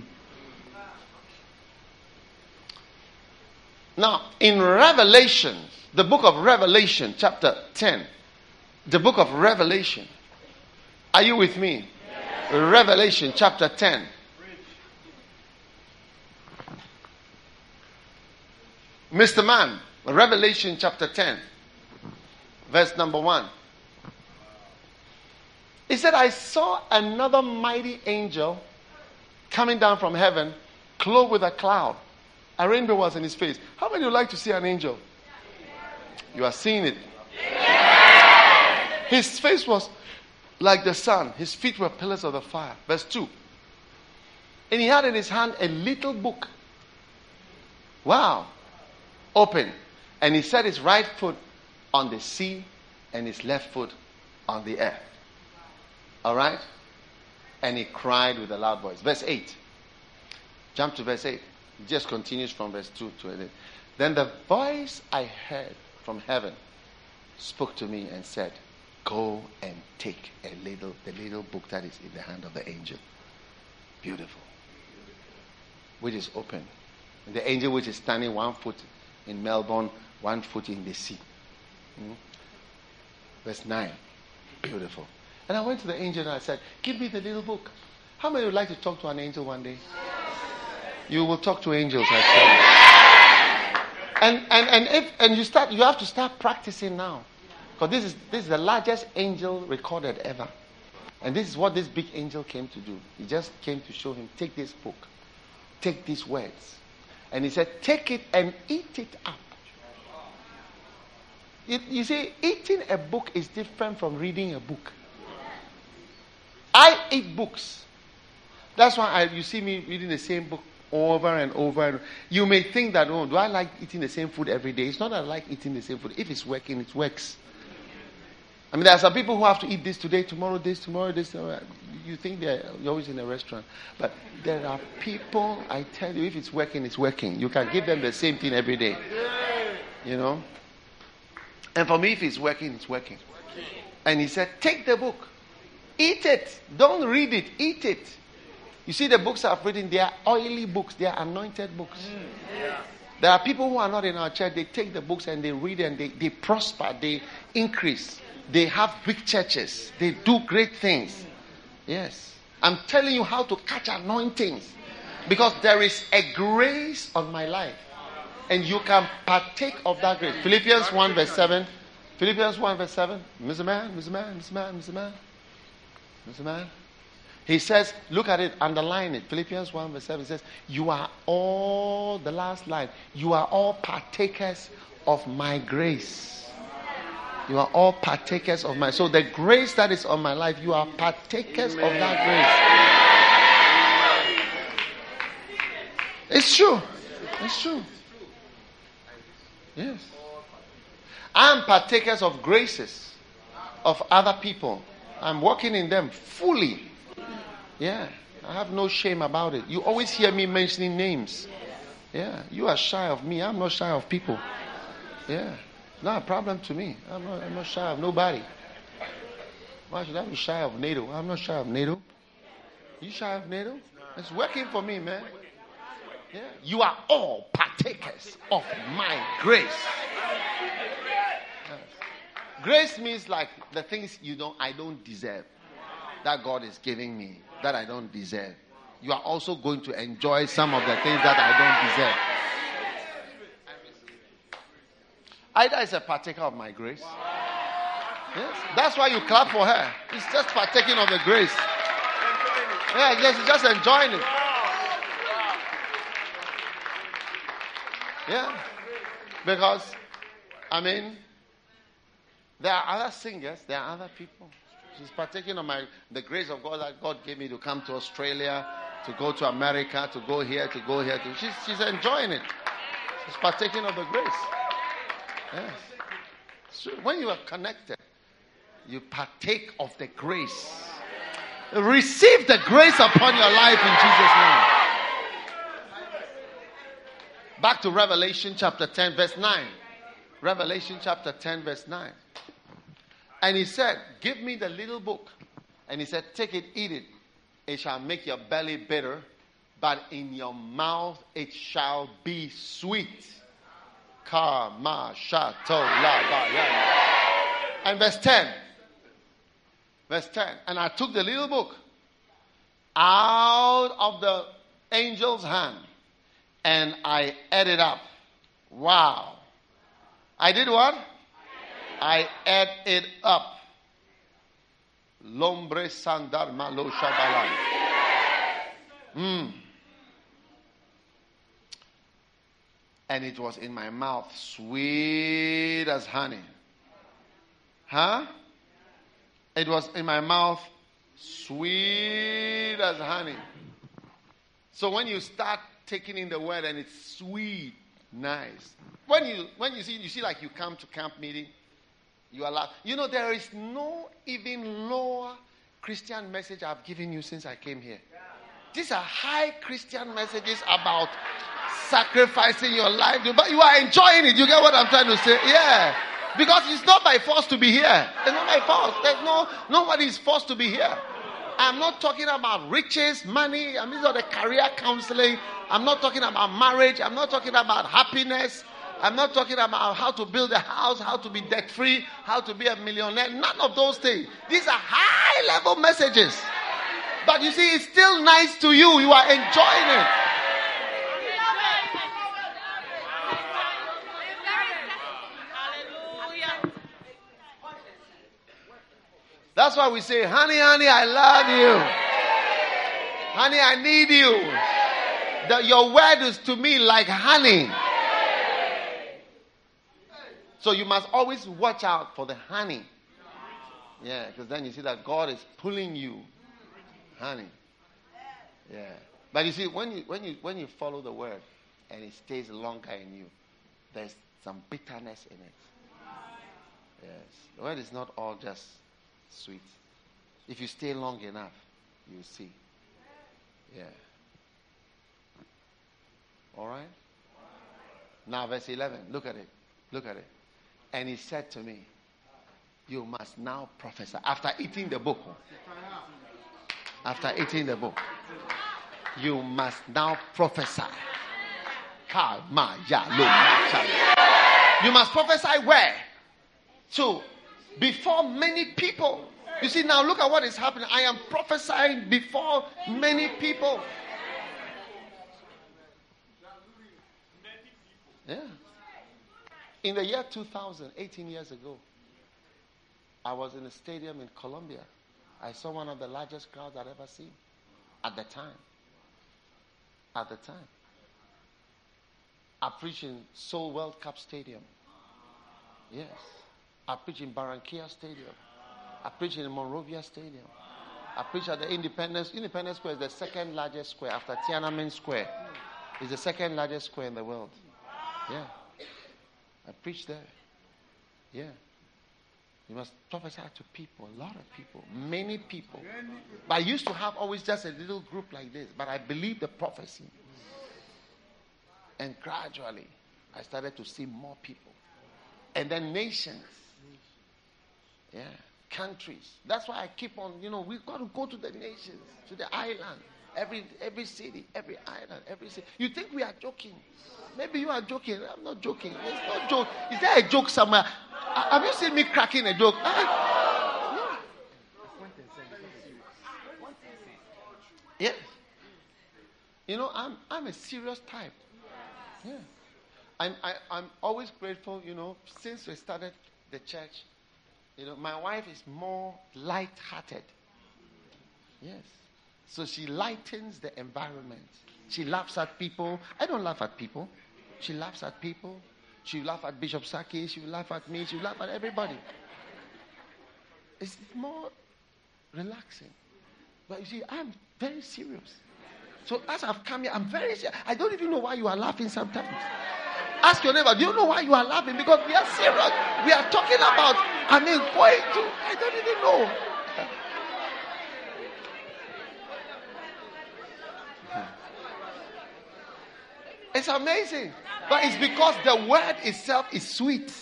Speaker 1: Now, in Revelation, the book of Revelation, chapter ten, the book of Revelation. Are you with me? Revelation chapter ten. Mister Man, Revelation chapter ten, verse number one. He said, I saw another mighty angel coming down from heaven, clothed with a cloud. A rainbow was in his face. How many would like to see an angel? You are seeing it. His face was like the sun. His feet were pillars of the fire. Verse two. And he had in his hand a little book. Wow. Open. And he set his right foot on the sea and his left foot on the earth. All right? And he cried with a loud voice. Verse eight. Jump to verse eight. It just continues from verse two to eight. Then the voice I heard from heaven spoke to me and said, go and take a little, the little book that is in the hand of the angel. Beautiful. Which is open. And the angel which is standing one foot in Melbourne, one foot in the sea. Hmm? Verse nine. Beautiful. And I went to the angel and I said, give me the little book. How many would like to talk to an angel one day? You will talk to angels, I tell you. And and and if and you start, you have to start practicing now. Because this is this is the largest angel recorded ever. And this is what this big angel came to do. He just came to show him, take this book, take these words. And he said, take it and eat it up. It, you see, eating a book is different from reading a book. I eat books. That's why I, you see me reading the same book over and over. And you may think that, oh, do I like eating the same food every day? It's not that I like eating the same food. If it's working, it works. I mean, there are some people who have to eat this today, tomorrow, this, tomorrow, this. Tomorrow. You think they're you're always in a restaurant. But there are people, I tell you, if it's working, it's working. You can give them the same thing every day. You know? And for me, if it's working, it's working. And he said, take the book. Eat it. Don't read it. Eat it. You see the books I've written, they are oily books. They are anointed books. Yeah. There are people who are not in our church. They take the books and they read and they, they prosper. They increase. They have big churches. They do great things. Yes. I'm telling you how to catch anointings. Because there is a grace on my life. And you can partake of that grace. Philippians one verse seven. Philippians one verse seven. Mister Man, Mister Man, Mister Man, Mister Man. Mister Man. He says, look at it, underline it. Philippians one verse seven says, you are all, the last line, you are all partakers of my grace. You are all partakers of my, so the grace that is on my life, you are partakers Amen. Of that grace. It's true. It's true. Yes. I am partakers of graces of other people. I'm walking in them fully. Yeah. I have no shame about it. You always hear me mentioning names. Yeah. You are shy of me. I'm not shy of people. Yeah. Not a problem to me. I'm not, I'm not shy of nobody. Why should I be shy of NATO? I'm not shy of NATO. You shy of NATO? It's working for me, man. Yeah. You are all partakers of my grace. Yes. Grace means like the things you don't, I don't deserve, that God is giving me, that I don't deserve. You are also going to enjoy some of the things that I don't deserve. Ida is a partaker of my grace. Yes. That's why you clap for her. It's just partaking of the grace. Yeah, yes, she's just enjoying it. Yeah. Because, I mean, there are other singers, there are other people. She's partaking of my the grace of God that God gave me to come to Australia, to go to America, to go here, to go here. To, she's, she's enjoying it. She's partaking of the grace. Yes. So when you are connected, you partake of the grace. Receive the grace upon your life in Jesus' name. Back to Revelation chapter ten, verse nine. Revelation chapter ten, verse nine. And he said, give me the little book. And he said, take it, eat it. It shall make your belly bitter, but in your mouth it shall be sweet. Kama shato la ba ya. And verse ten. Verse ten. And I took the little book out of the angel's hand and I ate it up. Wow. I did what? I ate it up. Lombre sandar malo shabalan. Hmm. And it was in my mouth sweet as honey. Huh? It was in my mouth sweet as honey. So when you start taking in the word and it's sweet, nice. When you when you see you see like you come to camp meeting, you are like, you know, there is no even lower Christian message I've given you since I came here. These are high Christian messages about sacrificing your life, but you are enjoying it. You get what I'm trying to say? Yeah. Because it's not by force to be here. It's not by force. There's no, nobody is forced to be here. I'm not talking about riches, money. I mean, these are the career counseling. I'm not talking about marriage. I'm not talking about happiness. I'm not talking about how to build a house, how to be debt free, how to be a millionaire. None of those things. These are high level messages. But you see, it's still nice to you. You are enjoying it. That's why we say, honey, honey, I love you. Honey, I need you. The, your word is to me like honey. So you must always watch out for the honey. Yeah, because then you see that God is pulling you. Honey. Yeah. But you see, when you when you when you follow the word and it stays longer in you, there's some bitterness in it. Yes. The word is not all just sweet. If you stay long enough, you will see. Yeah. All right? Now, verse eleven. Look at it. Look at it. And he said to me, you must now prophesy. After eating the book. After eating the book. You must now prophesy. You must prophesy where? So, before many people. You see, now look at what is happening. I am prophesying before many people. Yeah. In the year two thousand, eighteen years ago, I was in a stadium in Colombia. I saw one of the largest crowds I'd ever seen at the time. At the time. I preached in Seoul World Cup Stadium. Yes. I preached in Barranquilla Stadium. I preached in Monrovia Stadium. I preached at the Independence. Independence Square is the second largest square after Tiananmen Square. It's the second largest square in the world. Yeah. I preached there. Yeah. You must prophesy to people, a lot of people, many people. But I used to have always just a little group like this. But I believed the prophecy. And gradually, I started to see more people. And then nations. Yeah. Countries. That's why I keep on, you know, we've got to go to the nations, to the island. Every every city, every island, every city. You think we are joking? Maybe you are joking. I'm not joking. It's not joke. Is there a joke somewhere? Have you seen me cracking a joke? Ah. Yeah. You know, I'm I'm a serious type. Yeah. I'm I, I'm always grateful. You know, since we started the church, you know, my wife is more light-hearted. Yes. So she lightens the environment. She laughs at people. I don't laugh at people. She laughs at people. She will laugh at Bishop Saki. She will laugh at me. She will laugh at everybody. It's more relaxing. But you see, I'm very serious. So as I've come here, I'm very serious. I don't even know why you are laughing sometimes. Ask your neighbor, do you know why you are laughing? Because we are serious. We are talking about, I mean, going to, I don't even know. It's amazing. But it's because the word itself is sweet.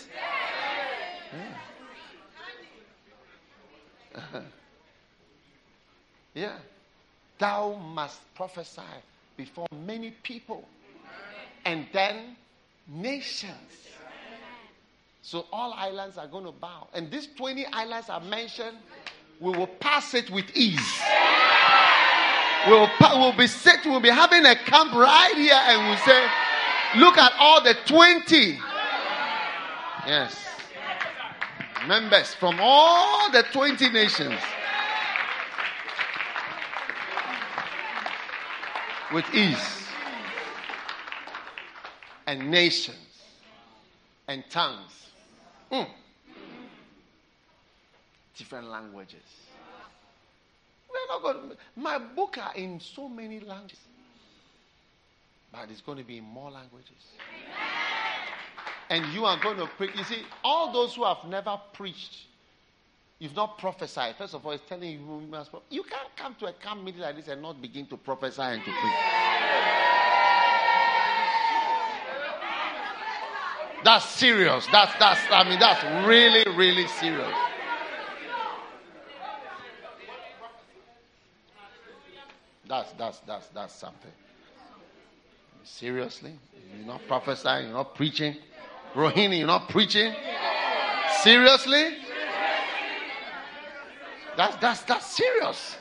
Speaker 1: Yeah. Yeah. Thou must prophesy before many people. And then nations. So all islands are going to bow. And these twenty islands are mentioned. We will pass it with ease. We'll, we'll be sit, we'll be having a camp right here and we'll say, look at all the twenty. Yes. Members from all the twenty nations. With ease. And nations. And tongues. Mm. Different languages. We're not going to, my book are in so many languages. But it's going to be in more languages. And you are going to preach. You see, all those who have never preached, you've not prophesied. First of all, it's telling you you must. You can't come to a camp meeting like this and not begin to prophesy and to preach. That's serious. That's that's. I mean, that's really, really serious. That's that's that's that's something. Seriously, you're not prophesying, you're not preaching. Rohini, you're not preaching. Seriously, that's that's that's serious.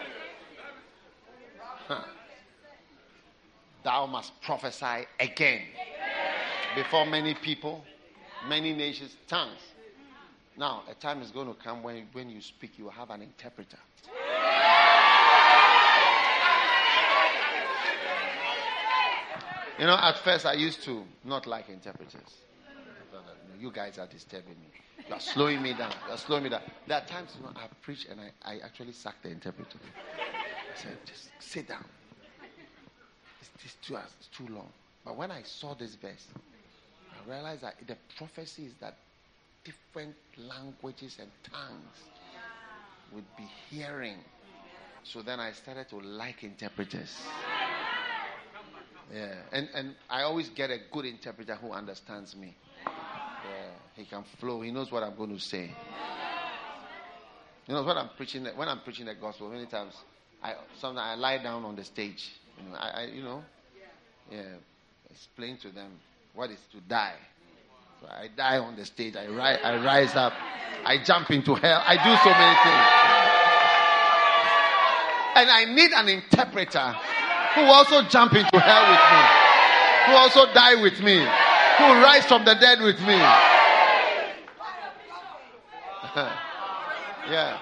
Speaker 1: Huh. Thou must prophesy again before many people, many nations, tongues. Now, a time is going to come when when you speak, you will have an interpreter. You know, at first I used to not like interpreters. You guys are disturbing me. You are slowing me down. You are slowing me down. There are times, you know, I preach and I, I actually sack the interpreter. I said, just sit down. It's, it's, too, it's too long. But when I saw this verse, I realized that the prophecy is that different languages and tongues would be hearing. So then I started to like interpreters. Yeah, and, and I always get a good interpreter who understands me. Yeah, he can flow. He knows what I'm going to say. You know, when I'm preaching, when I'm preaching the gospel, many times, I sometimes I lie down on the stage. You know, I, I you know, yeah, explain to them what is to die. So I die on the stage. I rise, I rise up. I jump into hell. I do so many things. And I need an interpreter who will also jump into hell with me, who will also die with me, who will rise from the dead with me. Yeah.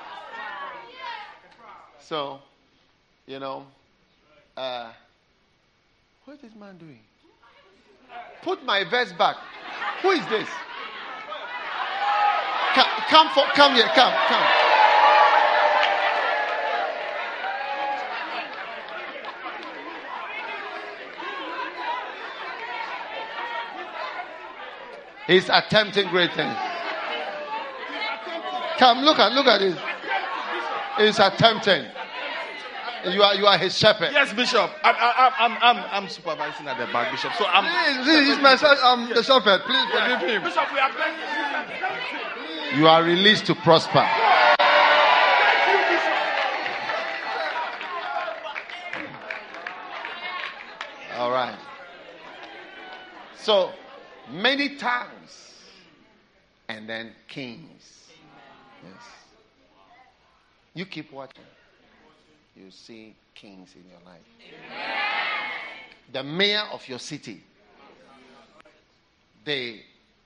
Speaker 1: So, you know, uh, what is this man doing? Put my vest back. Who is this? Come, come, for, come here, come, come. He's attempting great things. Come, look at, look at this. He's attempting. You are, you are his shepherd.
Speaker 2: Yes, Bishop. I'm, I'm, I'm, I'm, I'm supervising at the back, Bishop. So I'm.
Speaker 3: Please, he's my son. I'm the shepherd. Please forgive him.
Speaker 2: Bishop, we are praying.
Speaker 1: You are released to prosper. All right. So many times, and then kings. Yes. You keep watching. You see kings in your life. The mayor of your city, the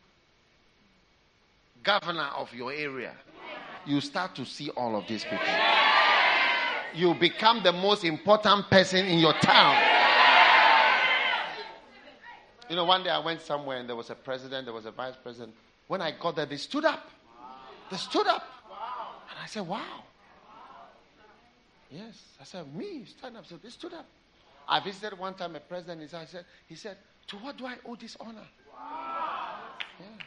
Speaker 1: governor of your area, you start to see all of these people. You become the most important person in your town. You know, one day I went somewhere and there was a president, there was a vice president. When I got there, they stood up. They stood up. And I said, wow. Yes. I said, me, stand up. So they stood up. I visited one time a president. He said, he said, to what do I owe this honor? Yeah.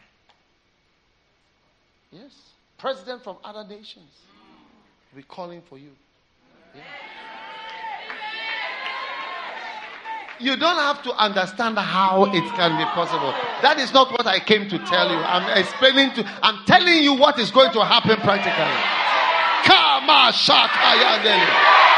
Speaker 1: Yes. President from other nations. We're calling for you. Yeah. You don't have to understand how it can be possible. That is not what I came to tell you. I'm explaining to, I'm telling you what is going to happen practically. Kama Shakayandele.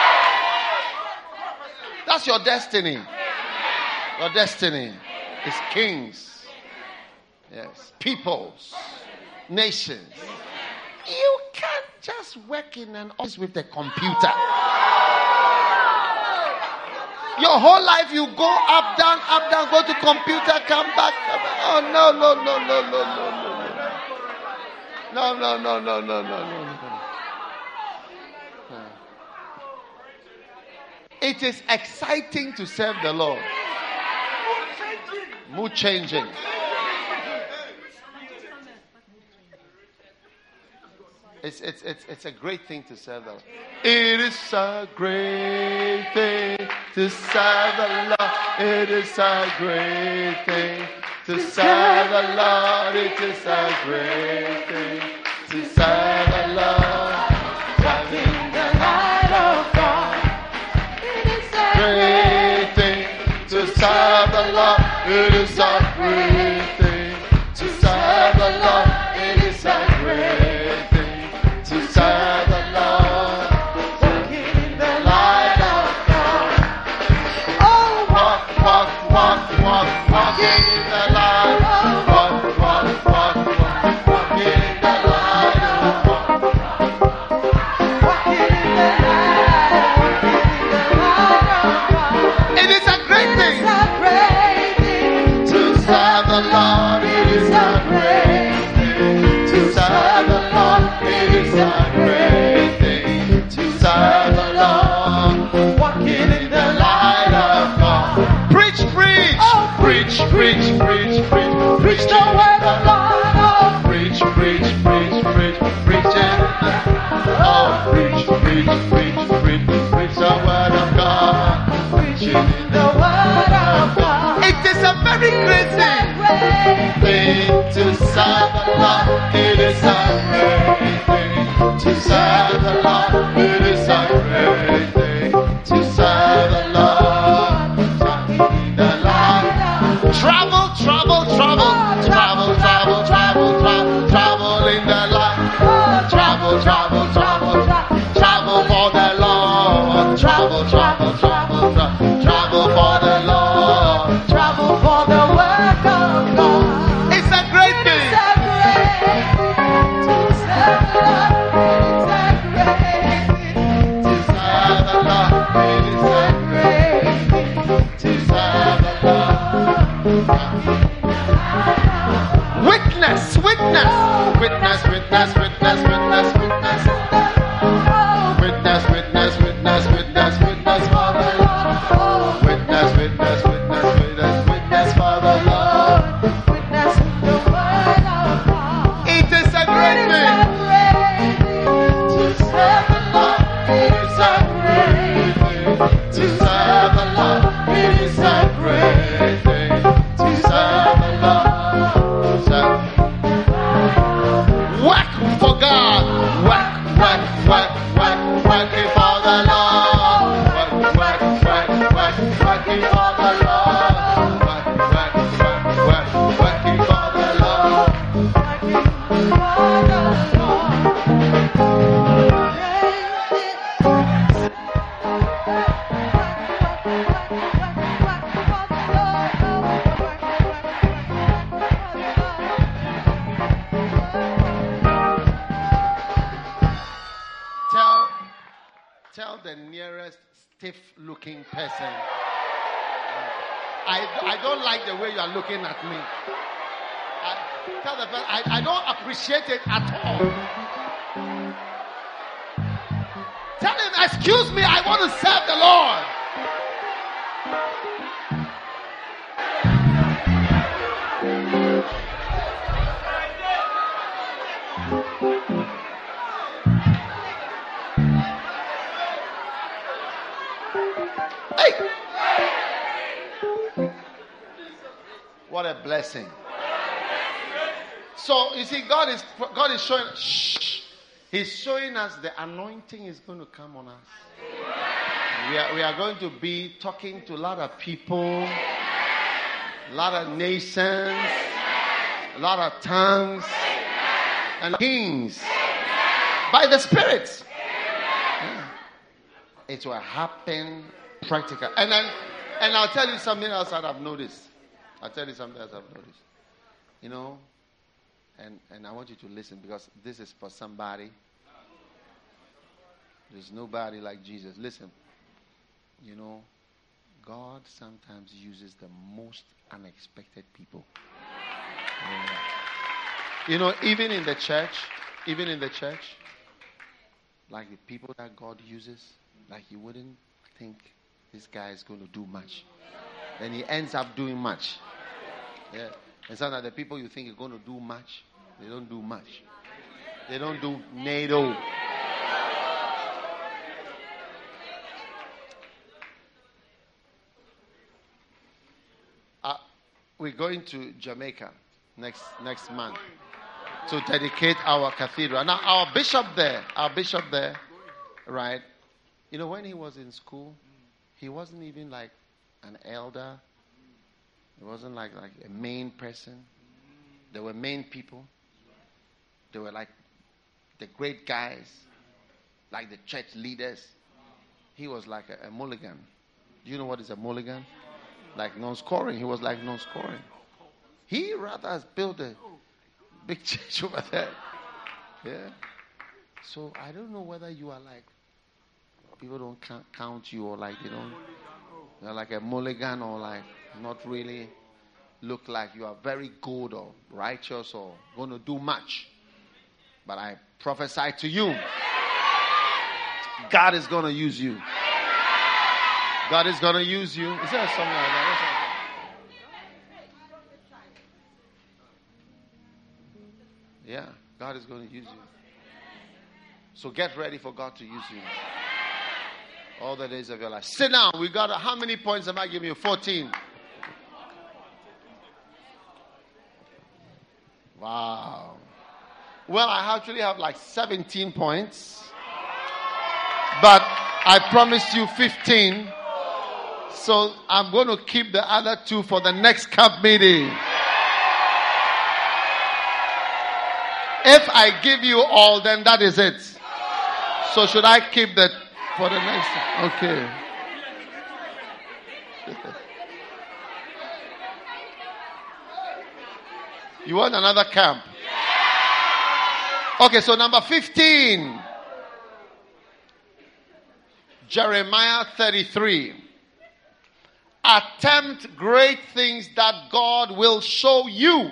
Speaker 1: That's your destiny. Your destiny is kings. Yes. Peoples. Nations. You can't just work in an office with a computer. Your whole life you go up, down, up, down, go to computer, come back. Come back. Oh, no, no, no, no, no, no, no. No, no, no, no, no, no, no, no. It is exciting to serve the Lord. Mood changing. It's, it's, it's, it's a great thing to serve the Lord. It is a great thing to serve the Lord. It is a great thing to serve the Lord. It is a great thing to serve the Lord. Serving the light of God. It is a great thing to serve the Lord. It is a great thing to serve the Lord. It is a great thing to serve the Lord. Walking in the light of God. Oh, walk, walk, walk, walk, walking in the light. Walk, walk, walk, walk, walking in the light of God. Walking in the light, walking in the light of God. It is a great thing. It is a great thing to serve the Lord. It is a great thing to serve the Lord. It is a great thing to serve the Lord. Walking in the light of God. Preach, preach. Oh, preach, preach, preach, preach. Preach the word of God. Oh, preach, preach, preach, preach. Preach it. Oh, preach, preach, preach, preach. Preach the word of God. Preaching the word of God. It is a very great thing. Thing to serve the Lord. Travel, travel, travel, travel, travel, travel in the light. Travel, travel, travel, travel for the Lord. Travel, travel, travel, travel, travel for the Lord.
Speaker 4: Travel for the work of God.
Speaker 1: It's a great thing. Witness, witness, witness, witness, witness, witness, witness, witness, witness, witness, witness, witness for the Lord. Witness, witness, witness, witness, witness for the Lord.
Speaker 4: Witness the word of God.
Speaker 1: It is a great thing.
Speaker 4: To serve the Lord,
Speaker 1: It is a great thing to serve the Lord. It is a great thing to serve the Lord. Serve. Work for God. Work, work, work, work, working for the Lord. Work, work, work, work, working for the Lord. Work, work, work, work, working for the Lord. Tell, tell the nearest stiff-looking person. I, I don't like the way you are looking at me. I, tell the person, I, I don't appreciate it at all. Tell him, excuse me, I want to serve the Lord. Hey! What a blessing. So you see, God is God is showing shh, He's showing us the anointing is going to come on us. We are, we are going to be talking to a lot of people, a lot of nations, a lot of tongues, and kings by the Spirit. Yeah. It will happen practical. And then, and I'll tell you something else that I've noticed. I'll tell you something else I've noticed. You know, and, and I want you to listen because this is for somebody. There's nobody like Jesus. Listen, you know, God sometimes uses the most unexpected people. Yeah. You know, even in the church, even in the church, like the people that God uses, like you wouldn't think this guy is going to do much. Then he ends up doing much. Yeah. And some of the people you think are going to do much, they don't do much. They don't do NATO. Uh, we're going to Jamaica next next month to dedicate our cathedral. Now, our bishop there, our bishop there, right? You know, when he was in school, he wasn't even like an elder. He wasn't like, like a main person. There were main people. They were like the great guys, like the church leaders. He was like a, a mulligan. Do you know what is a mulligan? Like non-scoring. He was like non-scoring. He rather has built a big church over there. Yeah. So I don't know whether you are like, people don't count, count you or like they don't, you're like a mulligan or like not really look like you are very good or righteous or going to do much. But I prophesy to you, God is going to use you. God is going to use you. Is there something like that? Yeah, God is going to use you. So get ready for God to use you. All the days of your life. Sit down. We got, how many points am I giving you? fourteen. Wow. Well, I actually have like seventeen points. But I promised you fifteen. So I'm going to keep the other two for the next camp meeting. If I give you all, then that is it. So should I keep that for the next time? Okay. You want another camp? Okay, so number fifteen. Jeremiah thirty-three. Attempt great things that God will show you.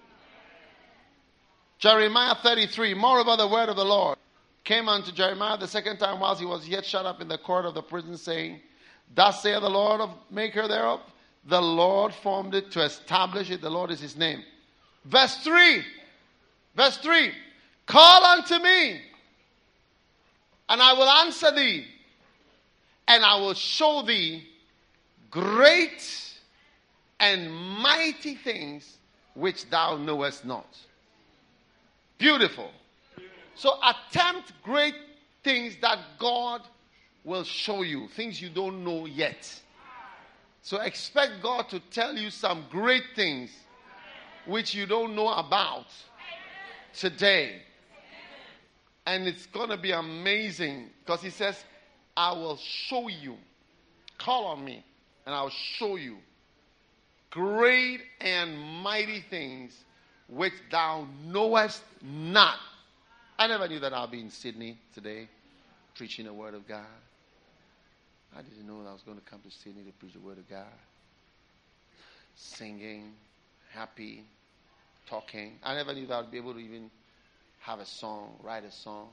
Speaker 1: Jeremiah thirty-three. Moreover, the word of the Lord came unto Jeremiah the second time whilst he was yet shut up in the court of the prison, saying, Thus saith the Lord of maker thereof, the Lord formed it to establish it. The Lord is his name. Verse three. Verse three. Call unto me, and I will answer thee, and I will show thee great and mighty things which thou knowest not. Beautiful. So attempt great things that God will show you. Things you don't know yet. So expect God to tell you some great things which you don't know about today. And it's going to be amazing because he says, I will show you. Call on me and I'll show you great and mighty things which thou knowest not. I never knew that I'll be in Sydney today preaching the word of God. I didn't know that I was going to come to Sydney to preach the word of God. Singing, happy, talking. I never knew that I'd be able to even have a song, write a song.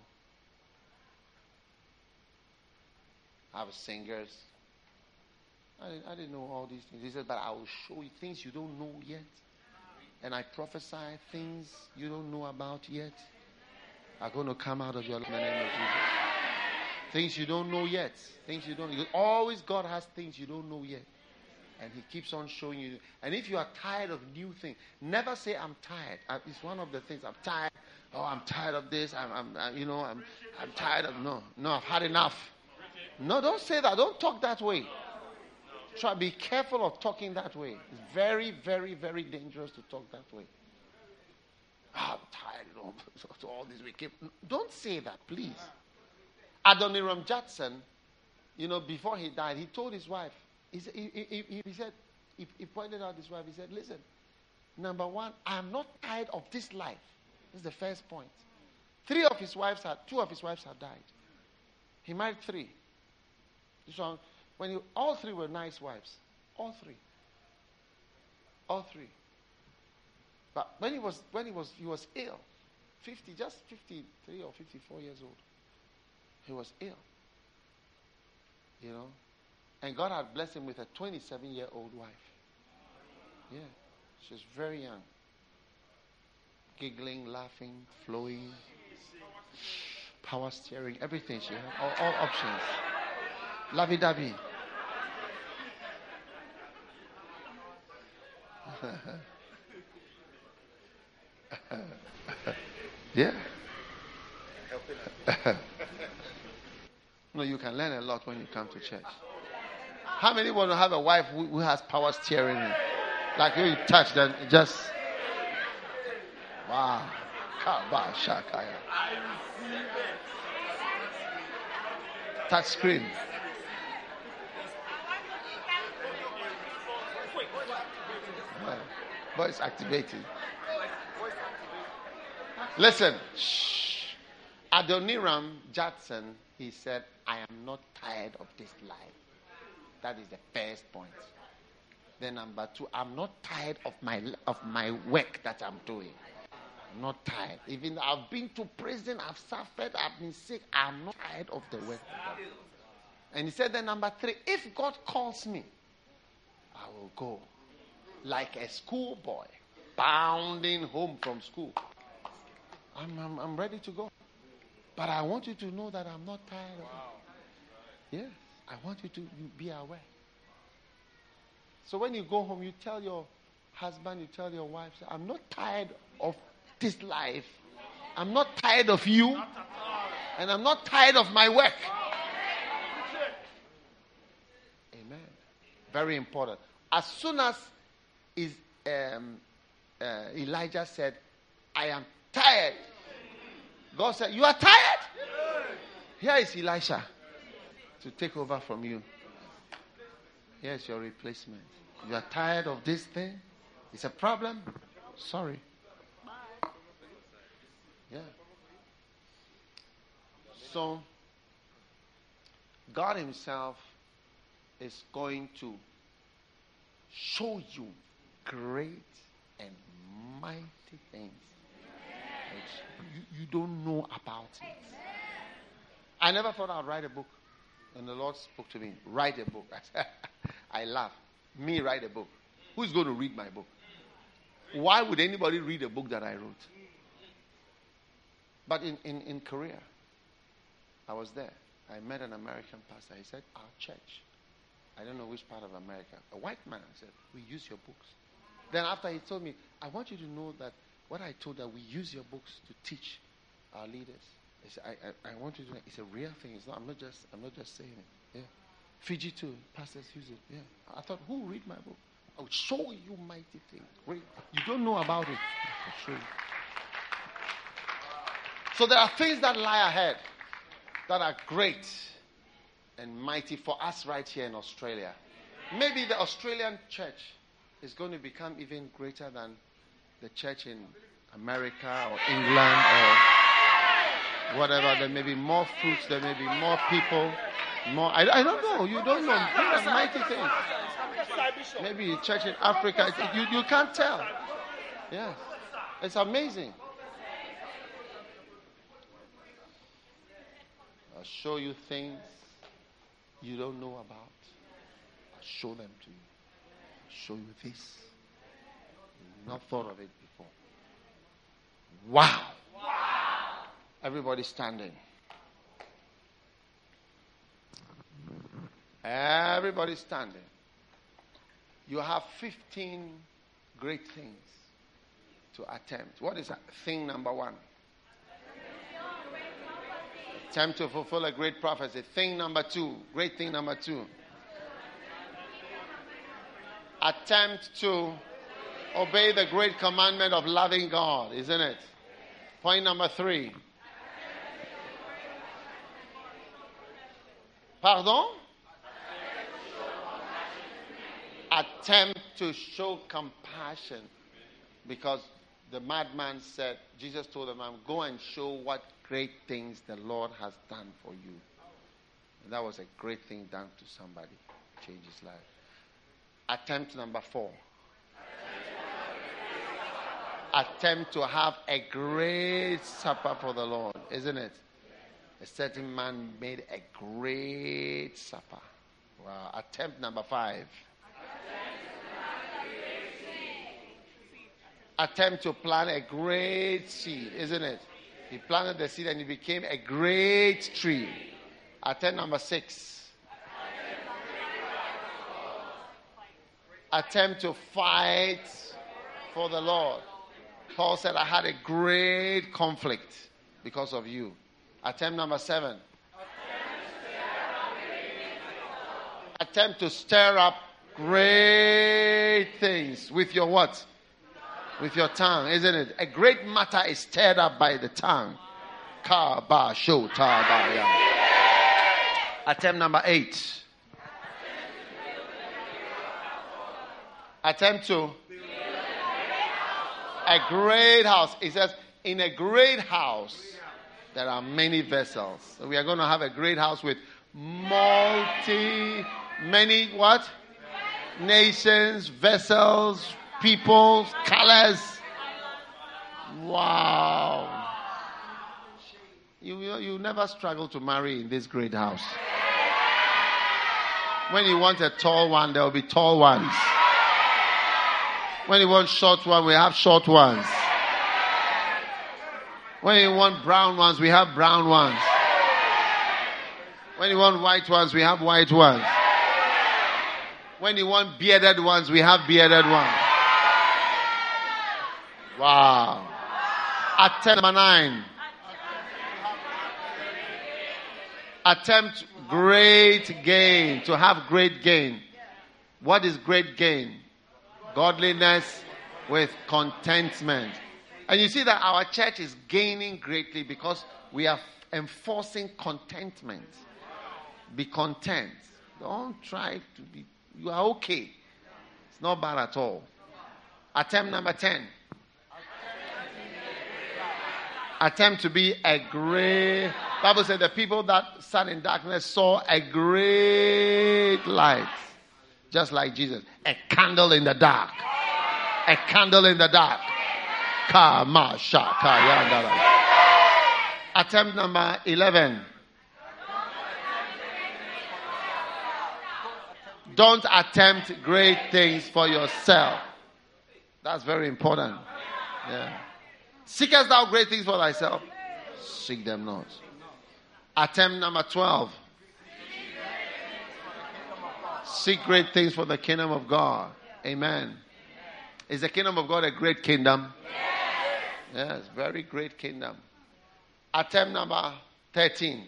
Speaker 1: Have singers. I didn't, I didn't know all these things. He said, but I will show you things you don't know yet. And I prophesy things you don't know about yet are going to come out of your life in the name of Jesus. Things you don't know yet. Things you don't know. Always God has things you don't know yet. And he keeps on showing you. And if you are tired of new things, never say, I'm tired. It's one of the things. I'm tired. Oh, I'm tired of this. I'm, I'm I, you know, I'm, I'm tired of, no, no, I've had enough. No, don't say that. Don't talk that way. Try, be careful of talking that way. It's very, very, very dangerous to talk that way. Oh, I'm tired, you know, so all this we keep. Don't say that, please. Adoniram Judson, you know, before he died, he told his wife, he, said, he, he, he said, he, he pointed out his wife, he said, listen, number one, I'm not tired of this life. This is the first point. Three of his wives had, two of his wives had died. He married three. This one, when you, all three were nice wives. All three. All three. But when he was, when he was, he was ill, fifty, just fifty-three or fifty-four years old. He was ill. You know? And God had blessed him with a twenty-seven-year-old wife. Yeah. She was very young. Giggling, laughing, flowing, power steering, everything she had. All, all options. Lovey-dovey. Yeah. No, you can learn a lot when you come to church. How many want to have a wife who, who has power steering? Like you touch them, just wow. Touch screen. Voice activated. Listen. Shh. Adoniram Judson, he said, I am not tired of this life. That is the first point. Then number two, I'm not tired of my of my work that I'm doing. I'm not tired. Even though I've been to prison, I've suffered, I've been sick. I'm not tired of the work. And he said then number three, if God calls me, I will go. Like a schoolboy bounding home from school. I'm, I'm, I'm ready to go. But I want you to know that I'm not tired of it. Yes, I want you to be aware. So when you go home, you tell your husband, you tell your wife, I'm not tired of this life. I'm not tired of you. And I'm not tired of my work. Amen. Very important. As soon as is, um, uh, Elijah said, I am tired God said, you are tired? Here is Elisha to take over from you. Here's your replacement. You are tired of this thing? It's a problem? Sorry. Yeah. So, God Himself is going to show you great and mighty things which you, you don't know about it. I never thought I'd write a book. And the Lord spoke to me, write a book. I laugh. Me write a book. Who's going to read my book? Why would anybody read a book that I wrote? But in, in, in Korea, I was there. I met an American pastor. He said, our church, I don't know which part of America, a white man said, we use your books. Then after he told me, I want you to know that what I told that we use your books to teach our leaders. He said, I, I, I want you to know it's a real thing. It's not, I'm not just I'm not just saying it. Yeah. Fiji too, pastors use it. Yeah. I thought, who will read my book? I will show you mighty things. Great. You don't know about it. I'll show you. So there are things that lie ahead that are great and mighty for us right here in Australia. Maybe the Australian church is going to become even greater than the church in America or England or whatever. There may be more fruits. There may be more people. More. I, I don't know. You don't know. These are mighty things. Maybe a church in Africa. You, you can't tell. Yeah. It's amazing. I'll show you things you don't know about. I'll show them to you. I'll show you this. You've not thought of it before. Wow. Wow. Everybody standing. Everybody standing. You have fifteen great things to attempt. What is that? Thing number one? Attempt to fulfill a great prophecy. Thing number two. Great thing number two. Attempt to obey the great commandment of loving God, isn't it? Point number three. Pardon? Attempt to show compassion. Because the madman said, Jesus told the man, go and show what great things the Lord has done for you. And that was a great thing done to somebody. Change his life. Attempt number four. Attempt to have a great supper for the Lord, isn't it? A certain man made a great supper. Wow. Attempt number five. Attempt to plant a great seed, isn't it? He planted the seed and it became a great tree. Attempt number six. Attempt to fight for the Lord. Paul said, I had a great conflict because of you. Attempt number seven. Attempt to stir up great things with your what? With your tongue, isn't it? A great matter is stirred up by the tongue. Ka ba sho ta ba ya. Attempt number eight. Attempt to a great house. It says, in a great house, there are many vessels. So we are going to have a great house with multi, many what? Nations, vessels, people, colors. Wow. You, you, you never struggle to marry in this great house. When you want a tall one, there will be tall ones. When you want short one, we have short ones. When you want brown ones, we have brown ones. When you want white ones, we have white ones. When you want bearded ones, we have bearded ones. Wow. Attempt number nine. Attempt great gain. To have great gain. What is great gain? Godliness with contentment. And you see that our church is gaining greatly because we are enforcing contentment. Be content. Don't try to be, you are okay. It's not bad at all. Attempt number ten. Attempt to be a great. Bible said the people that sat in darkness saw a great light. Just like Jesus. A candle in the dark. A candle in the dark. Attempt number eleven. Don't attempt great things for yourself. That's very important. Yeah. Seekest thou great things for thyself? Seek them not. Attempt number twelve. Seek great things for the kingdom of God. Amen. Is the kingdom of God a great kingdom? Yes, very great kingdom. Attempt number thirteen.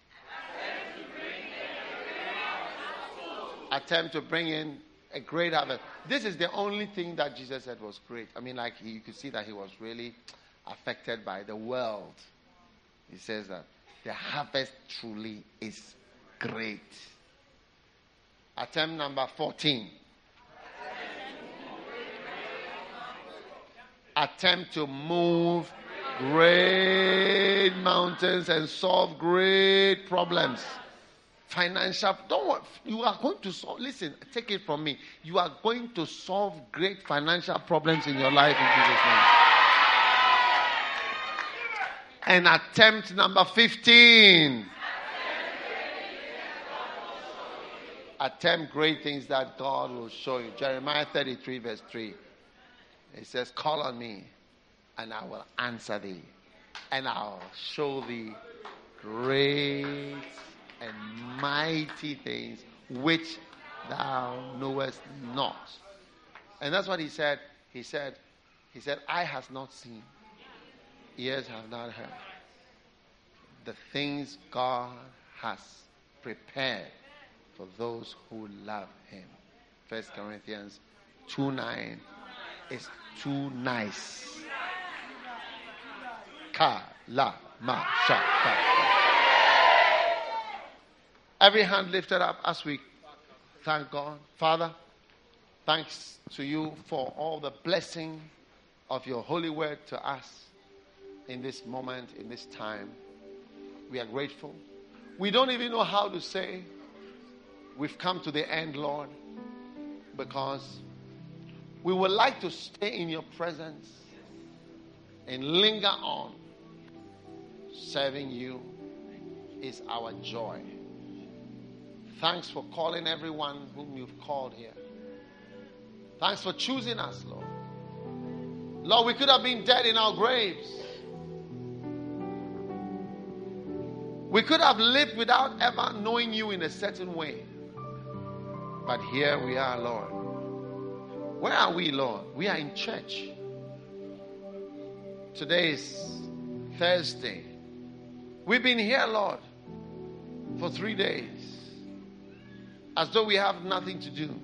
Speaker 1: Attempt to bring in a great harvest. This is the only thing that Jesus said was great. I mean, like, he, you could see that he was really affected by the world. He says that the harvest truly is great. Attempt number fourteen. Attempt to move great mountains and solve great problems. Financial, don't worry, you are going to solve, listen, take it from me. You are going to solve great financial problems in your life in Jesus' name. And attempt number fifteen. Attempt great things that God will show you. Jeremiah thirty-three verse three. It says, call on me and I will answer thee. And I'll show thee great and mighty things which thou knowest not. And that's what he said. He said, he said, eye has not seen, ears have not heard the things God has prepared for those who love him. First Corinthians two nine is too nice. Ka la ma sha ka. Every hand lifted up as we thank God. Father, thanks to you for all the blessing of your holy word to us in this moment, in this time. We are grateful. We don't even know how to say we've come to the end, Lord, because we would like to stay in your presence and linger on. Serving you is our joy. Thanks for calling everyone whom you've called here. Thanks for choosing us, Lord. Lord, we could have been dead in our graves. We could have lived without ever knowing you in a certain way. But here we are, Lord. Where are we, Lord? We are in church. Today is Thursday. We've been here, Lord, for three days. As though we have nothing to do.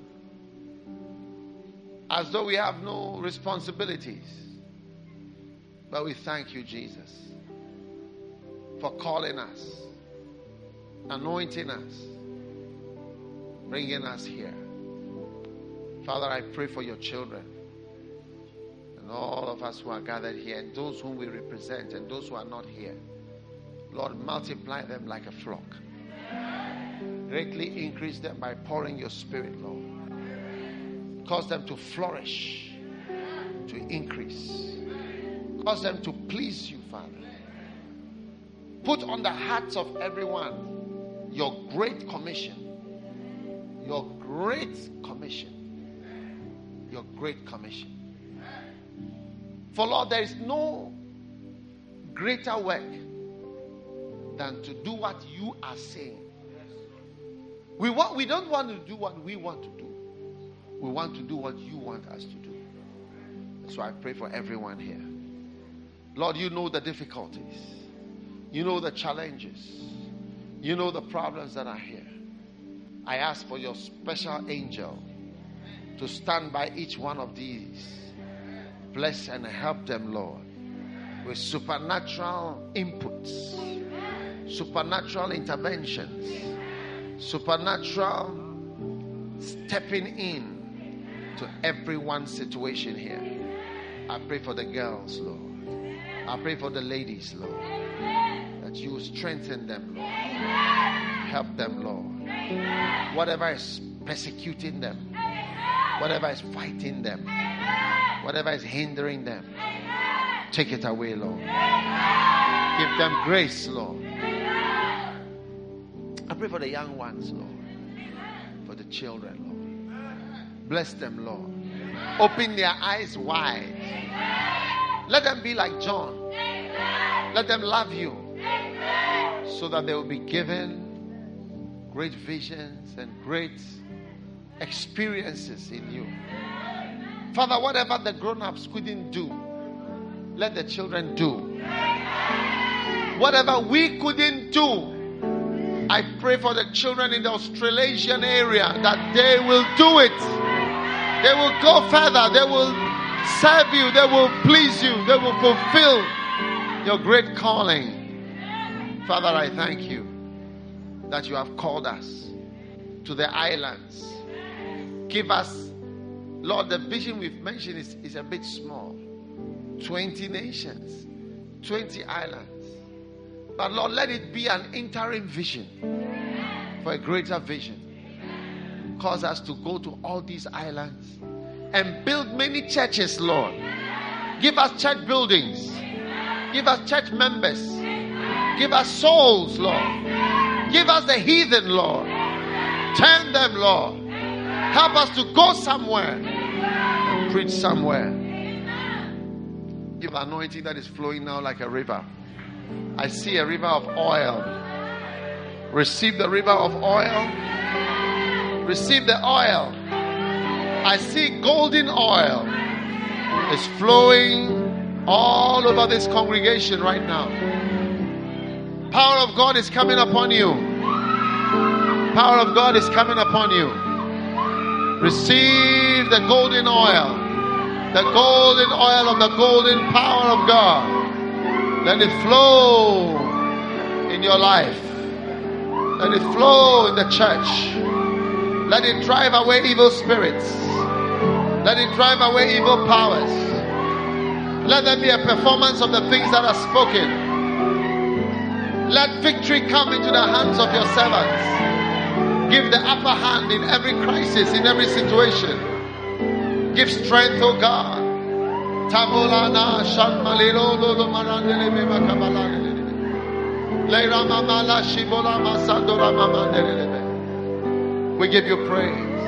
Speaker 1: As though we have no responsibilities. But we thank you, Jesus, for calling us, anointing us, bringing us here. Father, I pray for your children and all of us who are gathered here and those whom we represent and those who are not here. Lord, multiply them like a flock. Greatly increase them by pouring your spirit, Lord. Cause them to flourish, to increase. Cause them to please you, Father. Put on the hearts of everyone your great commission. Your great commission. Your great commission. For Lord, there is no greater work than to do what you are saying. We want, we don't want to do what we want to do. We want to do what you want us to do. So I pray for everyone here. Lord, you know the difficulties. You know the challenges. You know the problems that are here. I ask for your special angel to stand by each one of these. Bless and help them, Lord. with supernatural inputs, supernatural interventions, supernatural stepping in to everyone's situation here. I pray for the girls, Lord. I pray for the ladies, Lord, that you will strengthen them, Lord. Help them, Lord. Whatever is persecuting them, whatever is fighting them, whatever is hindering them, take it away, Lord. Give them grace, Lord. I pray for the young ones, Lord, for the children, Lord. Bless them, Lord. Open their eyes wide. Let them be like John. Let them love you so that they will be given great visions and great experiences in you. Father, whatever the grown-ups couldn't do, let the children do. Whatever we couldn't do, I pray for the children in the Australasian area that they will do it. They will go further. They will serve you. They will please you. They will fulfill your great calling. Father, I thank you that you have called us to the islands. Give us, Lord, the vision we've mentioned is, is a bit small. twenty nations, twenty islands. But Lord, let it be an interim vision for a greater vision. Cause us to go to all these islands and build many churches, Lord. Give us church buildings. Give us church members. Give us souls, Lord. Give us the heathen, Lord. Turn them, Lord. Help us to go somewhere and preach somewhere. Give the anointing that is flowing now like a river. I see a river of oil. Receive the river of oil. Receive the oil. I see golden oil. It's flowing all over this congregation right now. Power of God is coming upon you. Power of God is coming upon you. Receive the golden oil. The golden oil of the golden power of God. Let it flow in your life. Let it flow in the church. Let it drive away evil spirits. Let it drive away evil powers. Let there be a performance of the things that are spoken. Let victory come into the hands of your servants. Give the upper hand in every crisis, in every situation. Give strength, O God. Tamolana Shanmalilo Lolo Marandele Beba Kabalane. Leira Mamala Shibola Masandora Mamandele. We give you praise.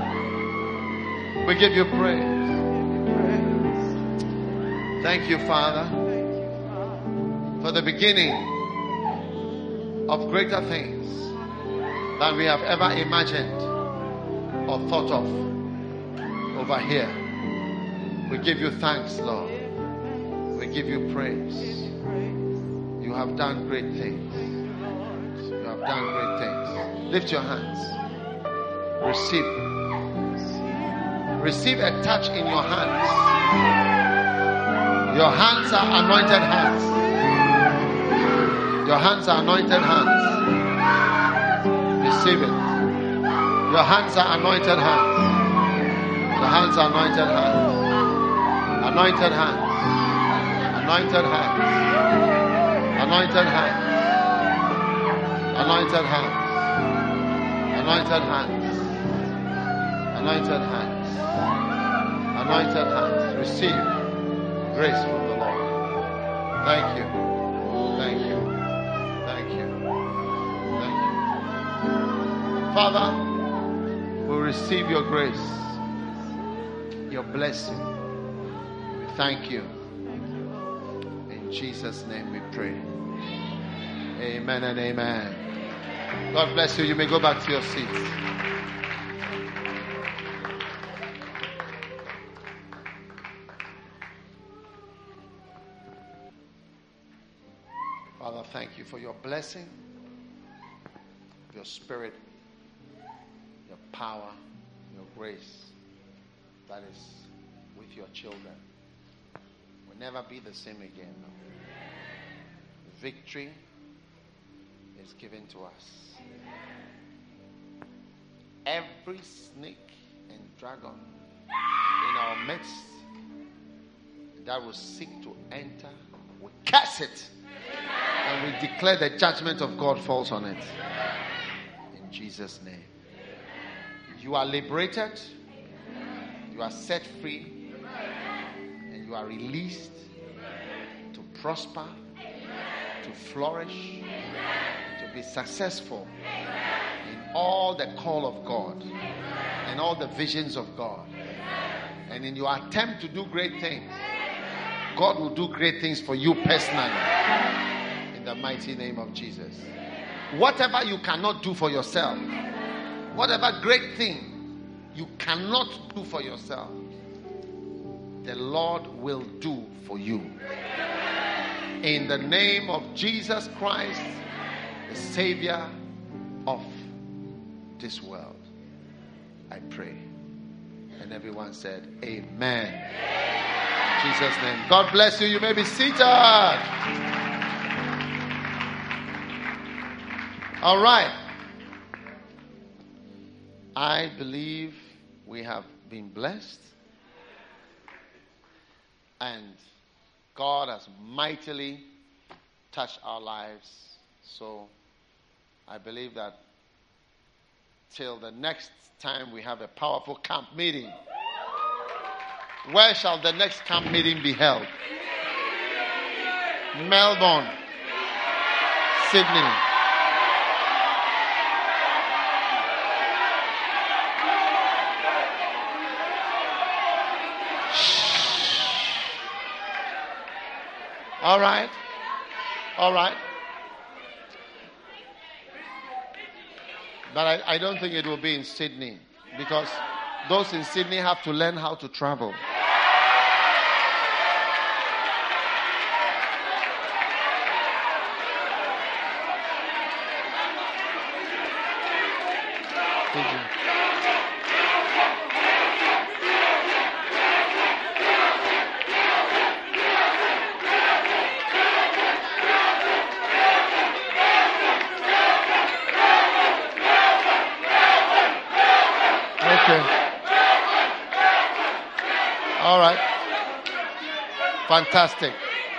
Speaker 1: We give you praise. Thank you, Father, for the beginning of greater things than we have ever imagined or thought of over here. We give you thanks, Lord. We give you praise. You have done great things. You have done great things. Lift your hands. Receive. Receive a touch in your hands. Your hands are anointed hands. Your hands are anointed hands. Receive it. Your hands are anointed hands. Your hands are anointed hands. Anointed hands. Anointed hands. Anointed hands. Anointed hands. Anointed hands. Anointed hands. Anointed hands. Receive grace from the Lord. Thank you. Thank you. Thank you. Thank you. Father, we receive your grace, your blessing. We thank you. In Jesus' name we pray. Amen and amen. God bless you. You may go back to your seats. Father, thank you for your blessing, your spirit, your power, your grace that is with your children. We never be the same again. No. Victory is given to us. Every snake and dragon in our midst that will seek to enter, we curse it. And we declare the judgment of God falls on it. In Jesus' name. You are liberated. You are set free. And you are released to prosper, to flourish, to be successful in all the call of God and all the visions of God. And in your attempt to do great things, God will do great things for you personally. In the mighty name of Jesus. Whatever you cannot do for yourself, whatever great thing you cannot do for yourself, the Lord will do for you. In the name of Jesus Christ, the Savior of this world, I pray. And everyone said, Amen. In Jesus' name. God bless you. You may be seated. All right. I believe we have been blessed. And God has mightily touched our lives. So I believe that till the next time we have a powerful camp meeting. Where shall the next camp meeting be held? Melbourne, Sydney. All right. All right. But I, I don't think it will be in Sydney, because those in Sydney have to learn how to travel. All right. Fantastic.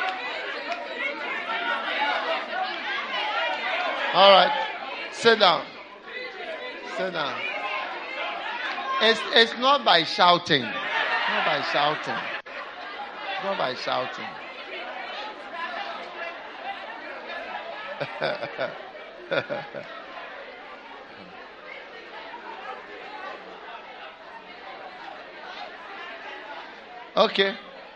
Speaker 1: All right. Sit down. Sit down. It's, it's not by shouting. Not by shouting. Not by shouting. Okay.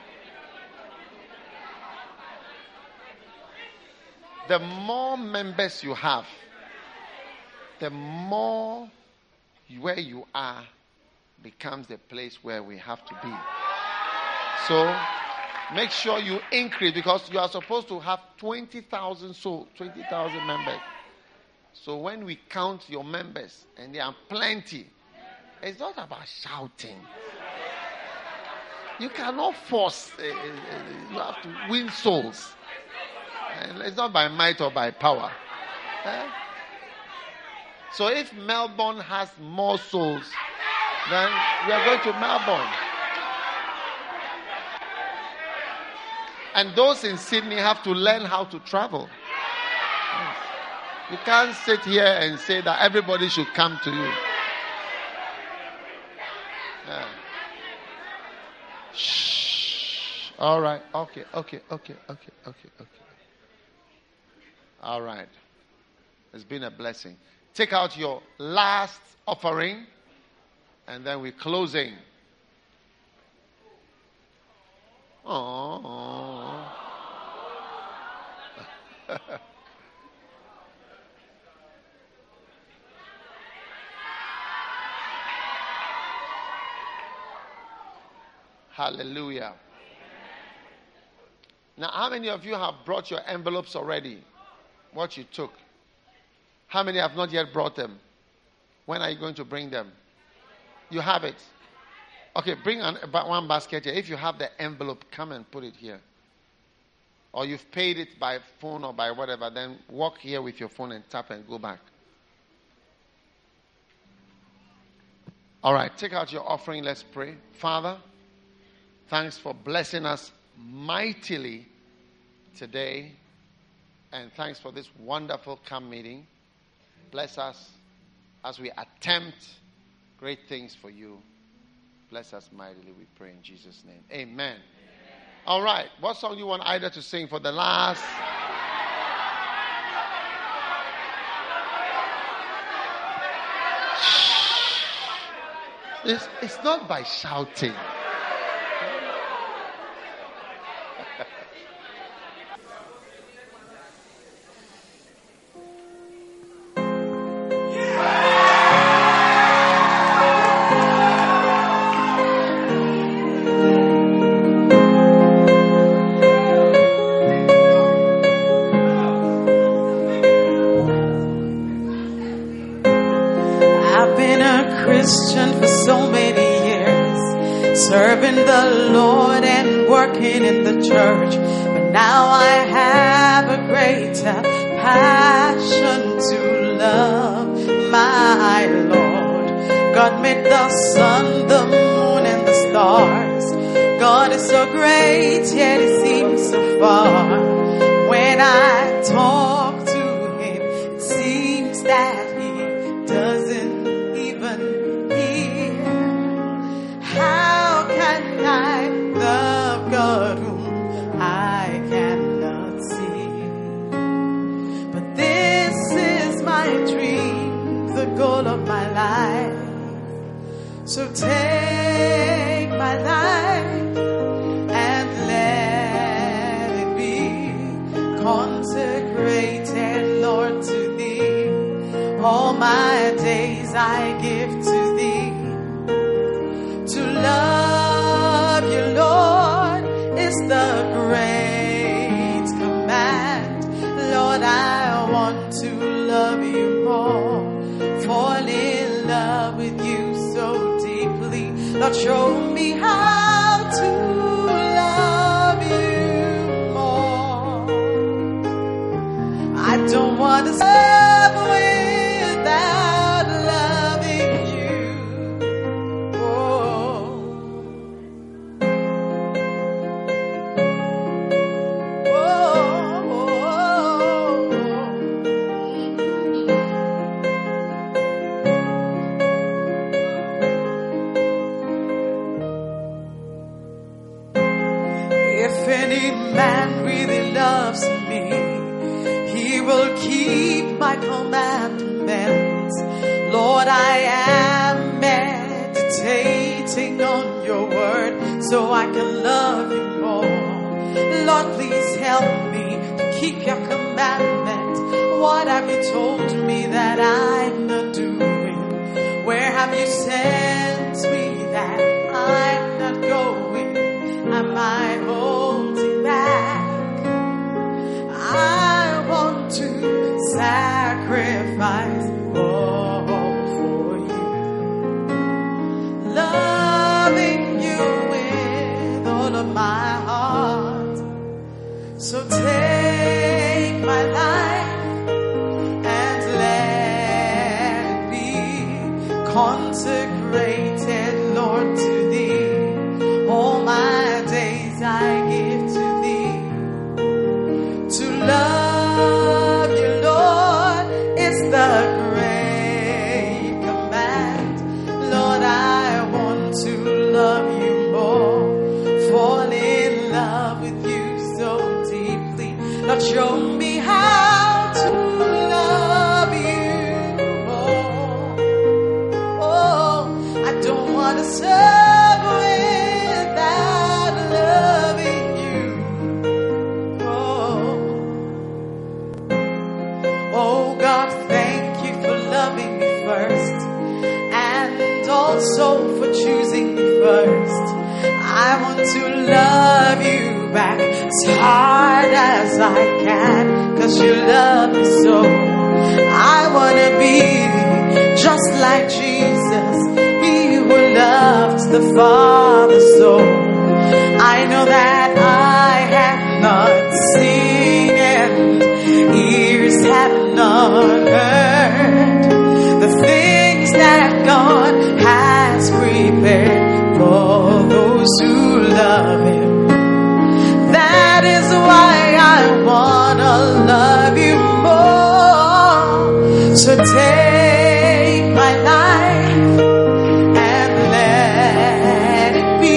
Speaker 1: The more members you have, the more where you are becomes the place where we have to be. So make sure you increase, because you are supposed to have twenty thousand souls, twenty thousand members. So when we count your members, and there are plenty, it's not about shouting. You cannot force. Uh, uh, you have to win souls. And it's not by might or by power. Eh? So if Melbourne has more souls, then we are going to Melbourne. And those in Sydney have to learn how to travel. Yes. You can't sit here and say that everybody should come to you. Yeah. Shh. All right. Okay. Okay. Okay. Okay. Okay. Okay. All right. It's been a blessing. Take out your last offering, and then we're closing. Oh. Hallelujah. Now, how many of you have brought your envelopes already? What you took? How many have not yet brought them? When are you going to bring them? You have it. Okay, bring an, one basket here. If you have the envelope, come and put it here. or you've paid it by phone or by whatever, then walk here with your phone and tap and go back. All right, take out your offering. Let's pray. Father, thanks for blessing us mightily today. And thanks for this wonderful camp meeting. Bless us as we attempt great things for you. Bless us mightily, we pray in Jesus' name. Amen. Amen. All right, what song do you want Ida to sing for the last? It's, it's not by shouting.
Speaker 5: Serving the Lord and working in the church, but now I have a greater passion to love my Lord. God made the sun, the moon, and the stars. God is so great, yet He seems so far. When I talk to Him, it seems that He doesn't even hear. How can I love God whom I cannot see? But this is my dream, the goal of my life. So take my life and let it be consecrated, Lord, to Thee. All my days I give to Thee. To love You, Lord, is the great command. Lord, I want to love You more, fall in love with You so deeply. Lord, show me how to love You more. I don't want to serve without loving You. Oh. If any man really loves me, he will keep my commandments. Lord, I am meditating on Your word so I can love You more. Lord, please help me to keep Your commandment. What have You told me that I'm not doing? Where have You sent me that I'm not going? Am I holding back? I want to sacrifice all for You, loving You with all of my heart. So take my life and let it be consecrated, Lord, to Thee. All my days I give to Thee. To love You, Lord, is the great command. Lord, I want to love You more, fall in love with You so deeply. Lord, show me how to love You more. Oh, I don't want to serve without loving You. Oh, oh God, thank You for loving me first, and also for choosing me first. I want to love You back as hard as I can, 'cause You love me so. I want to be just like Jesus, He who loved the Father so. I know that I have not seen and ears have not heard the things that God has prepared for those who love Him. That is why I wanna love You more. So take my life and let it be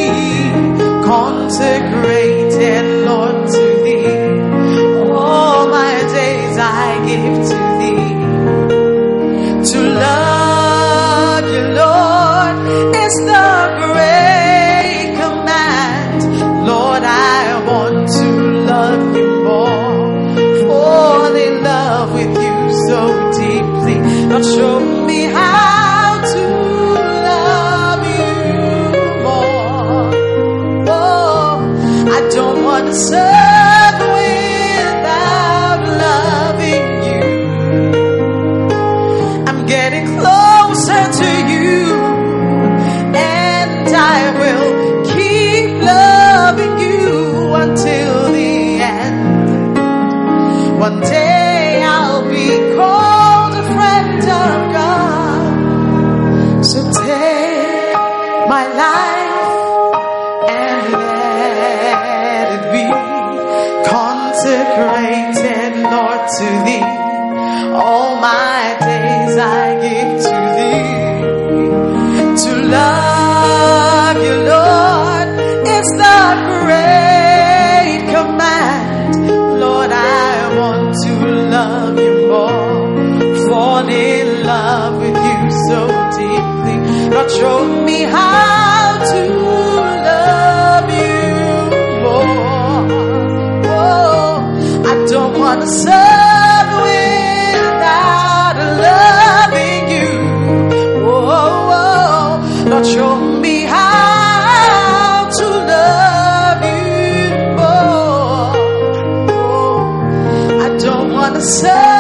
Speaker 5: consecrated, Lord, to Thee. All my days I give to Thee. To love You, Lord, is the great command. Lord, I want to love You more. Fall in love with You so deeply. Lord, show me how to love You more. Oh, I don't want to serve without loving You. I'm getting closer to You, and I will keep loving You until the end. One day I'll be called a friend of God. So take my life and let it be consecrated, Lord, to Thee. All my days I give to Thee. To love You, Lord, it's the great command. Lord, I want to love You more. Fall in love with You so deeply. Lord, show me how to love You more. Oh, I don't want to serve without loving You. Oh, oh, Lord, show me how to love You more. Oh, I don't want to serve